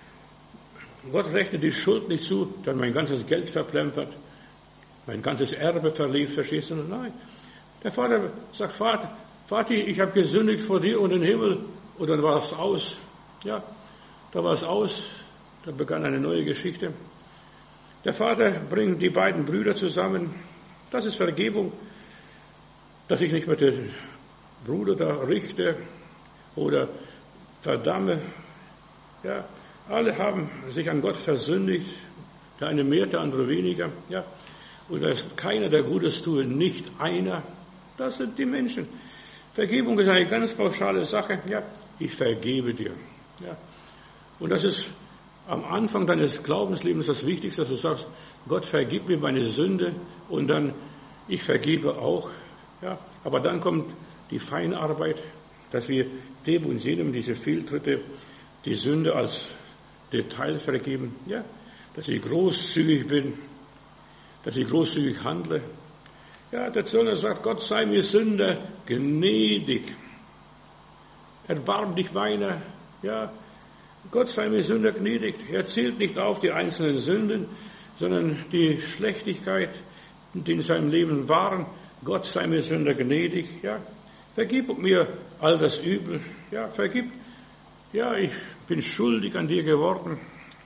Gott rechnet die Schuld nicht zu, dann mein ganzes Geld verplempert, mein ganzes Erbe verliert, verstehst du? Nein. Der Vater sagt, Vati, ich habe gesündigt vor dir und den Himmel. Und dann war es aus. Ja, da war es aus. Da begann eine neue Geschichte. Der Vater bringt die beiden Brüder zusammen. Das ist Vergebung, dass ich nicht mit dem Bruder da richte oder verdamme. Ja, alle haben sich an Gott versündigt. Der eine mehr, der andere weniger. Ja, und da ist keiner, der Gutes tue, nicht einer. Das sind die Menschen. Vergebung ist eine ganz pauschale Sache. Ja, ich vergebe dir. Ja. Und das ist am Anfang deines Glaubenslebens das Wichtigste, dass du sagst, Gott, vergib mir meine Sünde und dann, ich vergebe auch. Ja. Aber dann kommt die Feinarbeit, dass wir dem und jenem diese Fehltritte, die Sünde als Detail vergeben. Ja. Dass ich großzügig bin, dass ich großzügig handle. Ja, der Zöllner sagt, Gott sei mir Sünder gnädig. Erbarm dich meiner. Ja, Gott sei mir Sünder gnädig. Er zählt nicht auf die einzelnen Sünden, sondern die Schlechtigkeit, die in seinem Leben waren. Gott sei mir Sünder gnädig. Ja, vergib mir all das Übel. Ja, vergib. Ja, ich bin schuldig an dir geworden.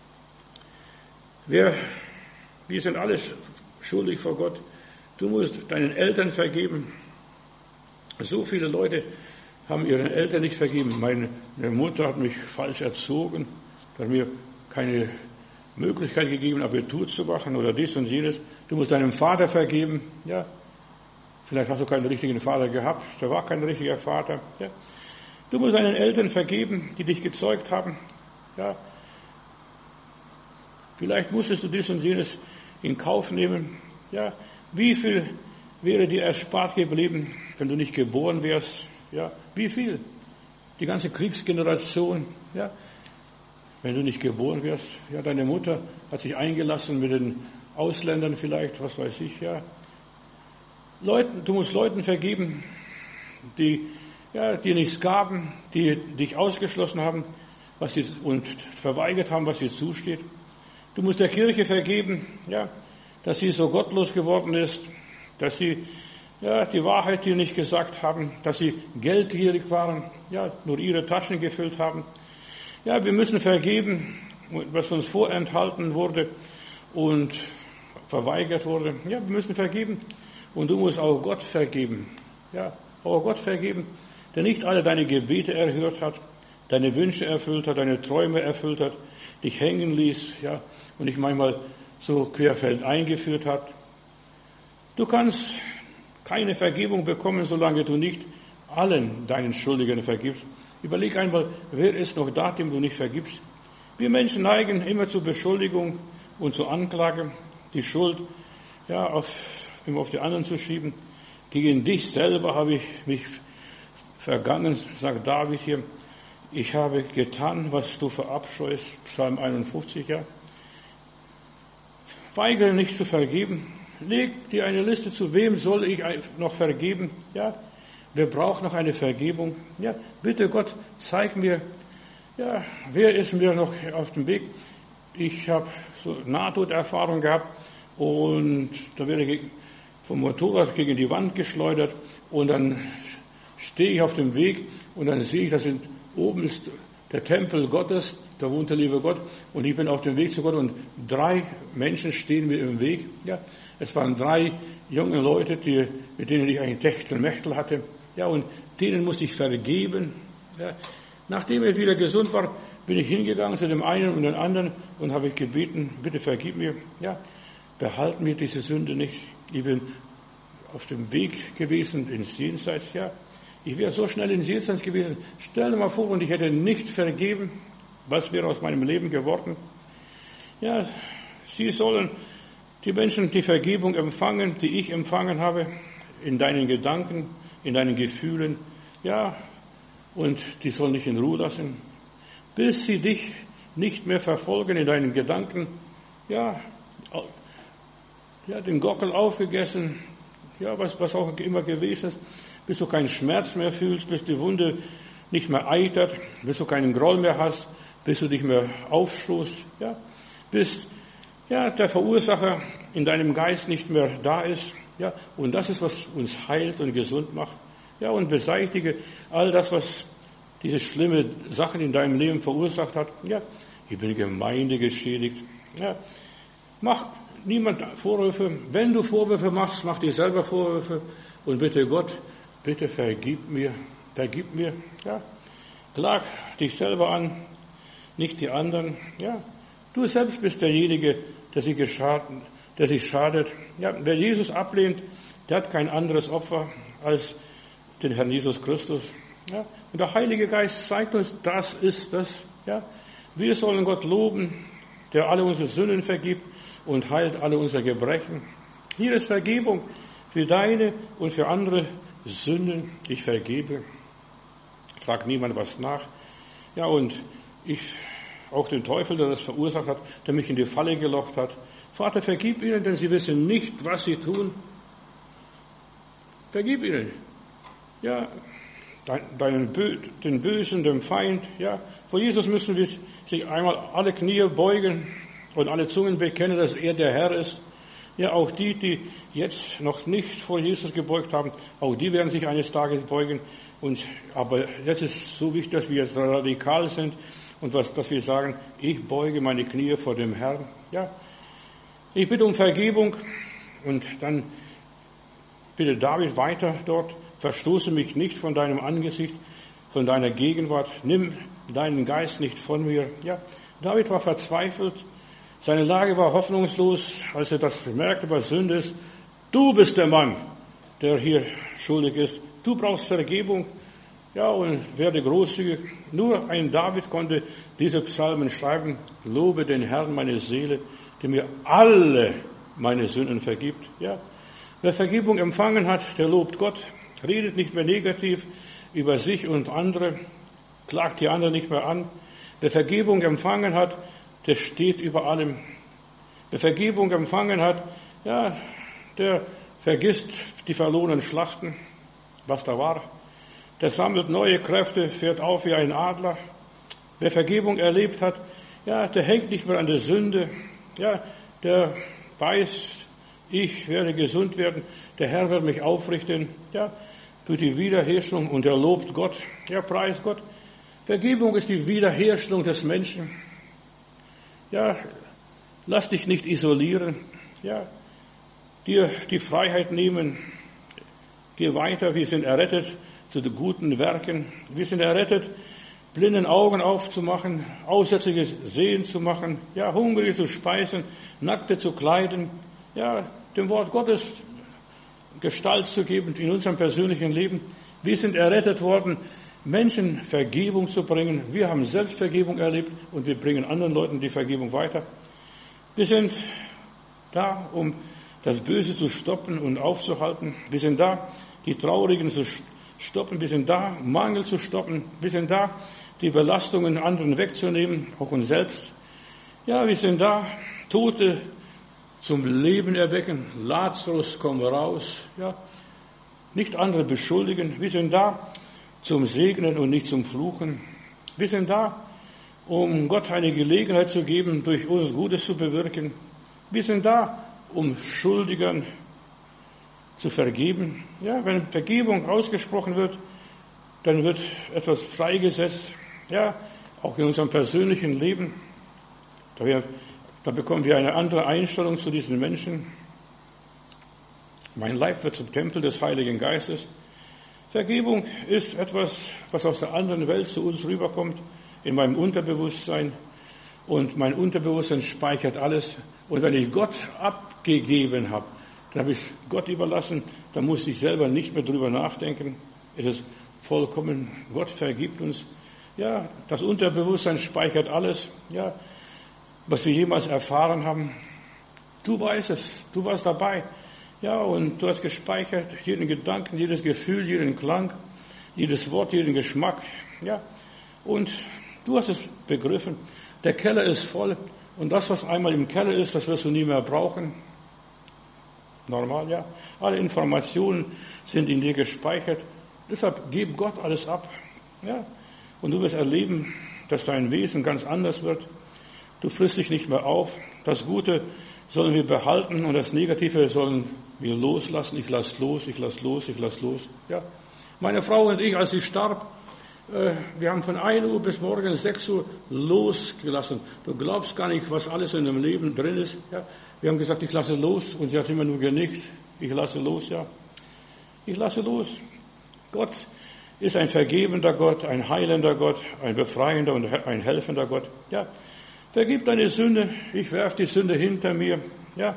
Wir sind alles schuldig vor Gott. Du musst deinen Eltern vergeben. So viele Leute haben ihren Eltern nicht vergeben. Meine Mutter hat mich falsch erzogen, hat mir keine Möglichkeit gegeben, Abitur zu machen oder dies und jenes. Du musst deinem Vater vergeben. Ja, vielleicht hast du keinen richtigen Vater gehabt. Da war kein richtiger Vater. Ja. Du musst deinen Eltern vergeben, die dich gezeugt haben. Ja. Vielleicht musstest du dies und jenes in Kauf nehmen. Ja. Wie viel wäre dir erspart geblieben, wenn du nicht geboren wärst? Ja, wie viel? Die ganze Kriegsgeneration, ja, wenn du nicht geboren wärst. Ja, deine Mutter hat sich eingelassen mit den Ausländern vielleicht, was weiß ich, ja. Du musst Leuten vergeben, die nichts gaben, die dich ausgeschlossen haben, und verweigert haben, was dir zusteht. Du musst der Kirche vergeben, ja, dass sie so gottlos geworden ist, dass sie die Wahrheit dir nicht gesagt haben, dass sie geldgierig waren, ja, nur ihre Taschen gefüllt haben. Ja, wir müssen vergeben, was uns vorenthalten wurde und verweigert wurde. Ja, wir müssen vergeben und du musst auch Gott vergeben. Ja, auch Gott vergeben, der nicht alle deine Gebete erhört hat, deine Wünsche erfüllt hat, deine Träume erfüllt hat, dich hängen ließ, ja, und dich manchmal so querfeld eingeführt hat. Du kannst keine Vergebung bekommen, solange du nicht allen deinen Schuldigen vergibst. Überleg einmal, wer ist noch da, dem du nicht vergibst? Wir Menschen neigen immer zur Beschuldigung und zur Anklage, die Schuld immer auf die anderen zu schieben. Gegen dich selber habe ich mich vergangen, sagt David hier. Ich habe getan, was du verabscheust, Psalm 51, ja. Weigere nicht zu vergeben. Leg dir eine Liste zu, wem soll ich noch vergeben? Ja, wer braucht noch eine Vergebung? Ja, bitte Gott, zeig mir, ja, wer ist mir noch auf dem Weg? Ich habe so Nahtoderfahrung gehabt und da wäre vom Motorrad gegen die Wand geschleudert und dann stehe ich auf dem Weg und dann sehe ich, oben ist der Tempel Gottes, da wohnt der liebe Gott und ich bin auf dem Weg zu Gott und 3 Menschen stehen mir im Weg. Ja, es waren 3 junge Leute, mit denen ich ein Techtelmechtel hatte. Ja, und denen musste ich vergeben. Ja, nachdem ich wieder gesund war, bin ich hingegangen zu dem einen und den anderen und habe ich gebeten, bitte vergib mir. Ja, behalten mir diese Sünde nicht. Ich bin auf dem Weg gewesen ins Jenseits. Ja, ich wäre so schnell ins Jenseits gewesen. Stell dir mal vor, und ich hätte nicht vergeben, was wäre aus meinem Leben geworden? Ja, sie sollen die Menschen die Vergebung empfangen, die ich empfangen habe, in deinen Gedanken, in deinen Gefühlen. Ja, und die sollen dich in Ruhe lassen, bis sie dich nicht mehr verfolgen in deinen Gedanken. Ja, den Gockel aufgegessen, ja, was auch immer gewesen ist, bis du keinen Schmerz mehr fühlst, bis die Wunde nicht mehr eitert, bis du keinen Groll mehr hast, bis du dich mehr aufstoßt, ja, bis der Verursacher in deinem Geist nicht mehr da ist, ja, und das ist, was uns heilt und gesund macht, ja, und beseitige all das, was diese schlimme Sachen in deinem Leben verursacht hat, ja, ich bin Gemeinde geschädigt, ja, mach niemand Vorwürfe, wenn du Vorwürfe machst, mach dir selber Vorwürfe und bitte Gott, bitte vergib mir, ja, klag dich selber an, nicht die anderen, ja, du selbst bist derjenige, der sich schadet. Ja, wer Jesus ablehnt, der hat kein anderes Opfer als den Herrn Jesus Christus. Ja, und der Heilige Geist zeigt uns, das ist das. Ja, wir sollen Gott loben, der alle unsere Sünden vergibt und heilt alle unsere Gebrechen. Hier ist Vergebung für deine und für andere Sünden. Ich vergebe. Frag niemand was nach. Ja, und auch den Teufel, der das verursacht hat, der mich in die Falle gelockt hat. Vater, vergib ihnen, denn sie wissen nicht, was sie tun. Vergib ihnen. Ja, den Bösen, dem Feind. Ja, vor Jesus müssen wir sich einmal alle Knie beugen und alle Zungen bekennen, dass er der Herr ist. Ja, auch die jetzt noch nicht vor Jesus gebeugt haben, auch die werden sich eines Tages beugen. Aber jetzt ist so wichtig, dass wir jetzt radikal sind und dass wir sagen, ich beuge meine Knie vor dem Herrn. Ja, ich bitte um Vergebung und dann bitte David weiter dort, verstoße mich nicht von deinem Angesicht, von deiner Gegenwart, nimm deinen Geist nicht von mir. Ja, David war verzweifelt, seine Lage war hoffnungslos, als er das merkte, was Sünde ist. Du bist der Mann, der hier schuldig ist. Du brauchst Vergebung. Ja, und werde großzügig. Nur ein David konnte diese Psalmen schreiben. Lobe den Herrn, meine Seele, der mir alle meine Sünden vergibt. Ja, wer Vergebung empfangen hat, der lobt Gott, redet nicht mehr negativ über sich und andere, klagt die anderen nicht mehr an. Wer Vergebung empfangen hat, der steht über allem. Wer Vergebung empfangen hat, ja, der vergisst die verlorenen Schlachten, was da war. Der sammelt neue Kräfte, fährt auf wie ein Adler. Wer Vergebung erlebt hat, ja, der hängt nicht mehr an der Sünde. Ja, der weiß, ich werde gesund werden. Der Herr wird mich aufrichten. Ja, durch die Wiederherstellung, und er lobt Gott. Ja, preis Gott. Vergebung ist die Wiederherstellung des Menschen. Ja, lass dich nicht isolieren. Ja, dir die Freiheit nehmen. Geh weiter. Wir sind errettet zu den guten Werken. Wir sind errettet, blinden Augen aufzumachen, Aussätziges sehen zu machen, ja, Hungrige zu speisen, Nackte zu kleiden, ja, dem Wort Gottes Gestalt zu geben in unserem persönlichen Leben. Wir sind errettet worden, Menschen Vergebung zu bringen. Wir haben selbst Vergebung erlebt und wir bringen anderen Leuten die Vergebung weiter. Wir sind da, um das Böse zu stoppen und aufzuhalten. Wir sind da, die Traurigen zu stoppen. Wir sind da, Mangel zu stoppen. Wir sind da, die Belastungen anderen wegzunehmen, auch uns selbst. Ja, wir sind da, Tote zum Leben erwecken. Lazarus, komm raus. Ja, nicht andere beschuldigen. Wir sind da zum Segnen und nicht zum Fluchen. Wir sind da, um Gott eine Gelegenheit zu geben, durch uns Gutes zu bewirken. Wir sind da, um Schuldigern zu vergeben. Ja, wenn Vergebung ausgesprochen wird, dann wird etwas freigesetzt, ja, auch in unserem persönlichen Leben. Da bekommen wir eine andere Einstellung zu diesen Menschen. Mein Leib wird zum Tempel des Heiligen Geistes. Vergebung ist etwas, was aus der anderen Welt zu uns rüberkommt, in meinem Unterbewusstsein. Und mein Unterbewusstsein speichert alles. Und wenn ich Gott abgegeben habe, dann habe ich Gott überlassen, dann muss ich selber nicht mehr drüber nachdenken. Es ist vollkommen, Gott vergibt uns. Ja, das Unterbewusstsein speichert alles, ja, was wir jemals erfahren haben. Du weißt es, du warst dabei. Ja, und du hast gespeichert jeden Gedanken, jedes Gefühl, jeden Klang, jedes Wort, jeden Geschmack. Ja, und du hast es begriffen. Der Keller ist voll und das, was einmal im Keller ist, das wirst du nie mehr brauchen. Normal, ja. Alle Informationen sind in dir gespeichert. Deshalb gib Gott alles ab. Ja. Und du wirst erleben, dass dein Wesen ganz anders wird. Du frisst dich nicht mehr auf. Das Gute sollen wir behalten und das Negative sollen wir loslassen. Ich lass los, ich lass los, ich lass los. Ja. Meine Frau und ich, als sie starb, wir haben von 1 Uhr bis morgens 6 Uhr losgelassen. Du glaubst gar nicht, was alles in dem Leben drin ist. Ja. Wir haben gesagt, ich lasse los, und sie hat immer nur genickt. Ich lasse los, ja. Ich lasse los. Gott ist ein vergebender Gott, ein heilender Gott, ein befreiender und ein helfender Gott. Ja. Vergib deine Sünde. Ich werfe die Sünde hinter mir. Ja.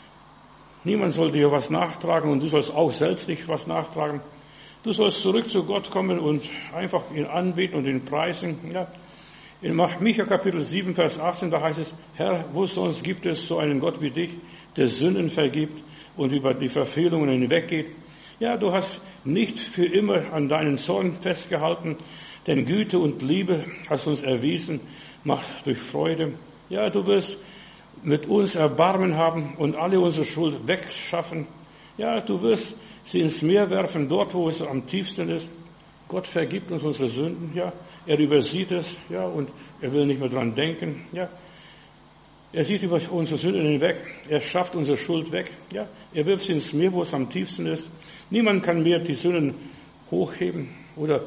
Niemand soll dir was nachtragen und du sollst auch selbst nicht was nachtragen. Du sollst zurück zu Gott kommen und einfach ihn anbeten und ihn preisen. Ja. In Micha Kapitel 7, Vers 18, da heißt es, Herr, wo sonst gibt es so einen Gott wie dich, der Sünden vergibt und über die Verfehlungen hinweggeht? Ja, du hast nicht für immer an deinen Zorn festgehalten, denn Güte und Liebe hast du uns erwiesen, macht durch Freude. Ja, du wirst mit uns Erbarmen haben und alle unsere Schuld wegschaffen. Ja, du wirst sie ins Meer werfen, dort, wo es am tiefsten ist. Gott vergibt uns unsere Sünden, ja. Er übersieht es, ja, und er will nicht mehr dran denken, ja. Er sieht über unsere Sünden hinweg. Er schafft unsere Schuld weg, ja. Er wirft sie ins Meer, wo es am tiefsten ist. Niemand kann mehr die Sünden hochheben oder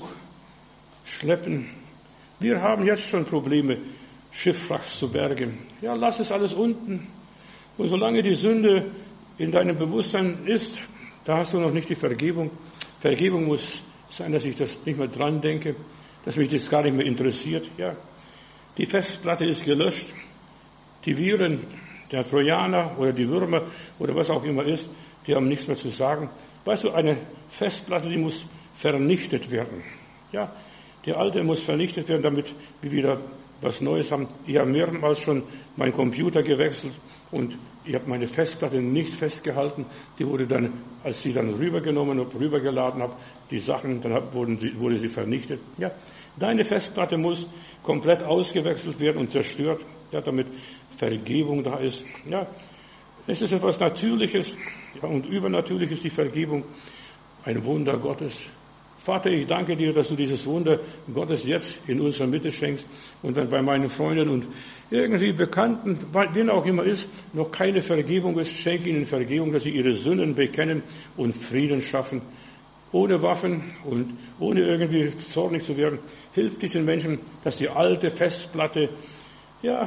hochschleppen. Wir haben jetzt schon Probleme, Schiffwracks zu bergen. Ja, lass es alles unten. Und solange die Sünde in deinem Bewusstsein ist, da hast du noch nicht die Vergebung. Vergebung muss sein, dass ich das nicht mehr dran denke, dass mich das gar nicht mehr interessiert. Ja, die Festplatte ist gelöscht. Die Viren, der Trojaner oder die Würmer oder was auch immer ist, die haben nichts mehr zu sagen. Weißt du, eine Festplatte, die muss vernichtet werden. Ja, die alte muss vernichtet werden, damit wir wieder was Neues haben. Ich habe mehrmals schon meinen Computer gewechselt und ich habe meine Festplatte nicht festgehalten. Die wurde dann, als ich dann rübergenommen und rübergeladen habe, die Sachen, dann wurde sie vernichtet. Ja, deine Festplatte muss komplett ausgewechselt werden und zerstört, ja, damit Vergebung da ist. Ja, es ist etwas Natürliches, ja, und Übernatürliches, die Vergebung, ein Wunder Gottes. Vater, ich danke dir, dass du dieses Wunder Gottes jetzt in unserer Mitte schenkst. Und wenn bei meinen Freunden und irgendwie Bekannten, wen auch immer ist, noch keine Vergebung ist, schenke ihnen Vergebung, dass sie ihre Sünden bekennen und Frieden schaffen. Ohne Waffen und ohne irgendwie zornig zu werden. Hilf diesen Menschen, dass die alte Festplatte, ja,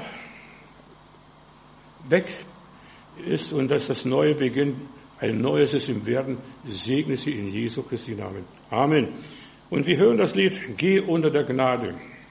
weg ist und dass das Neue beginnt. Ein Neues ist im Werden. Segne sie in Jesu Christi Namen. Amen. Und wir hören das Lied, Geh unter der Gnade.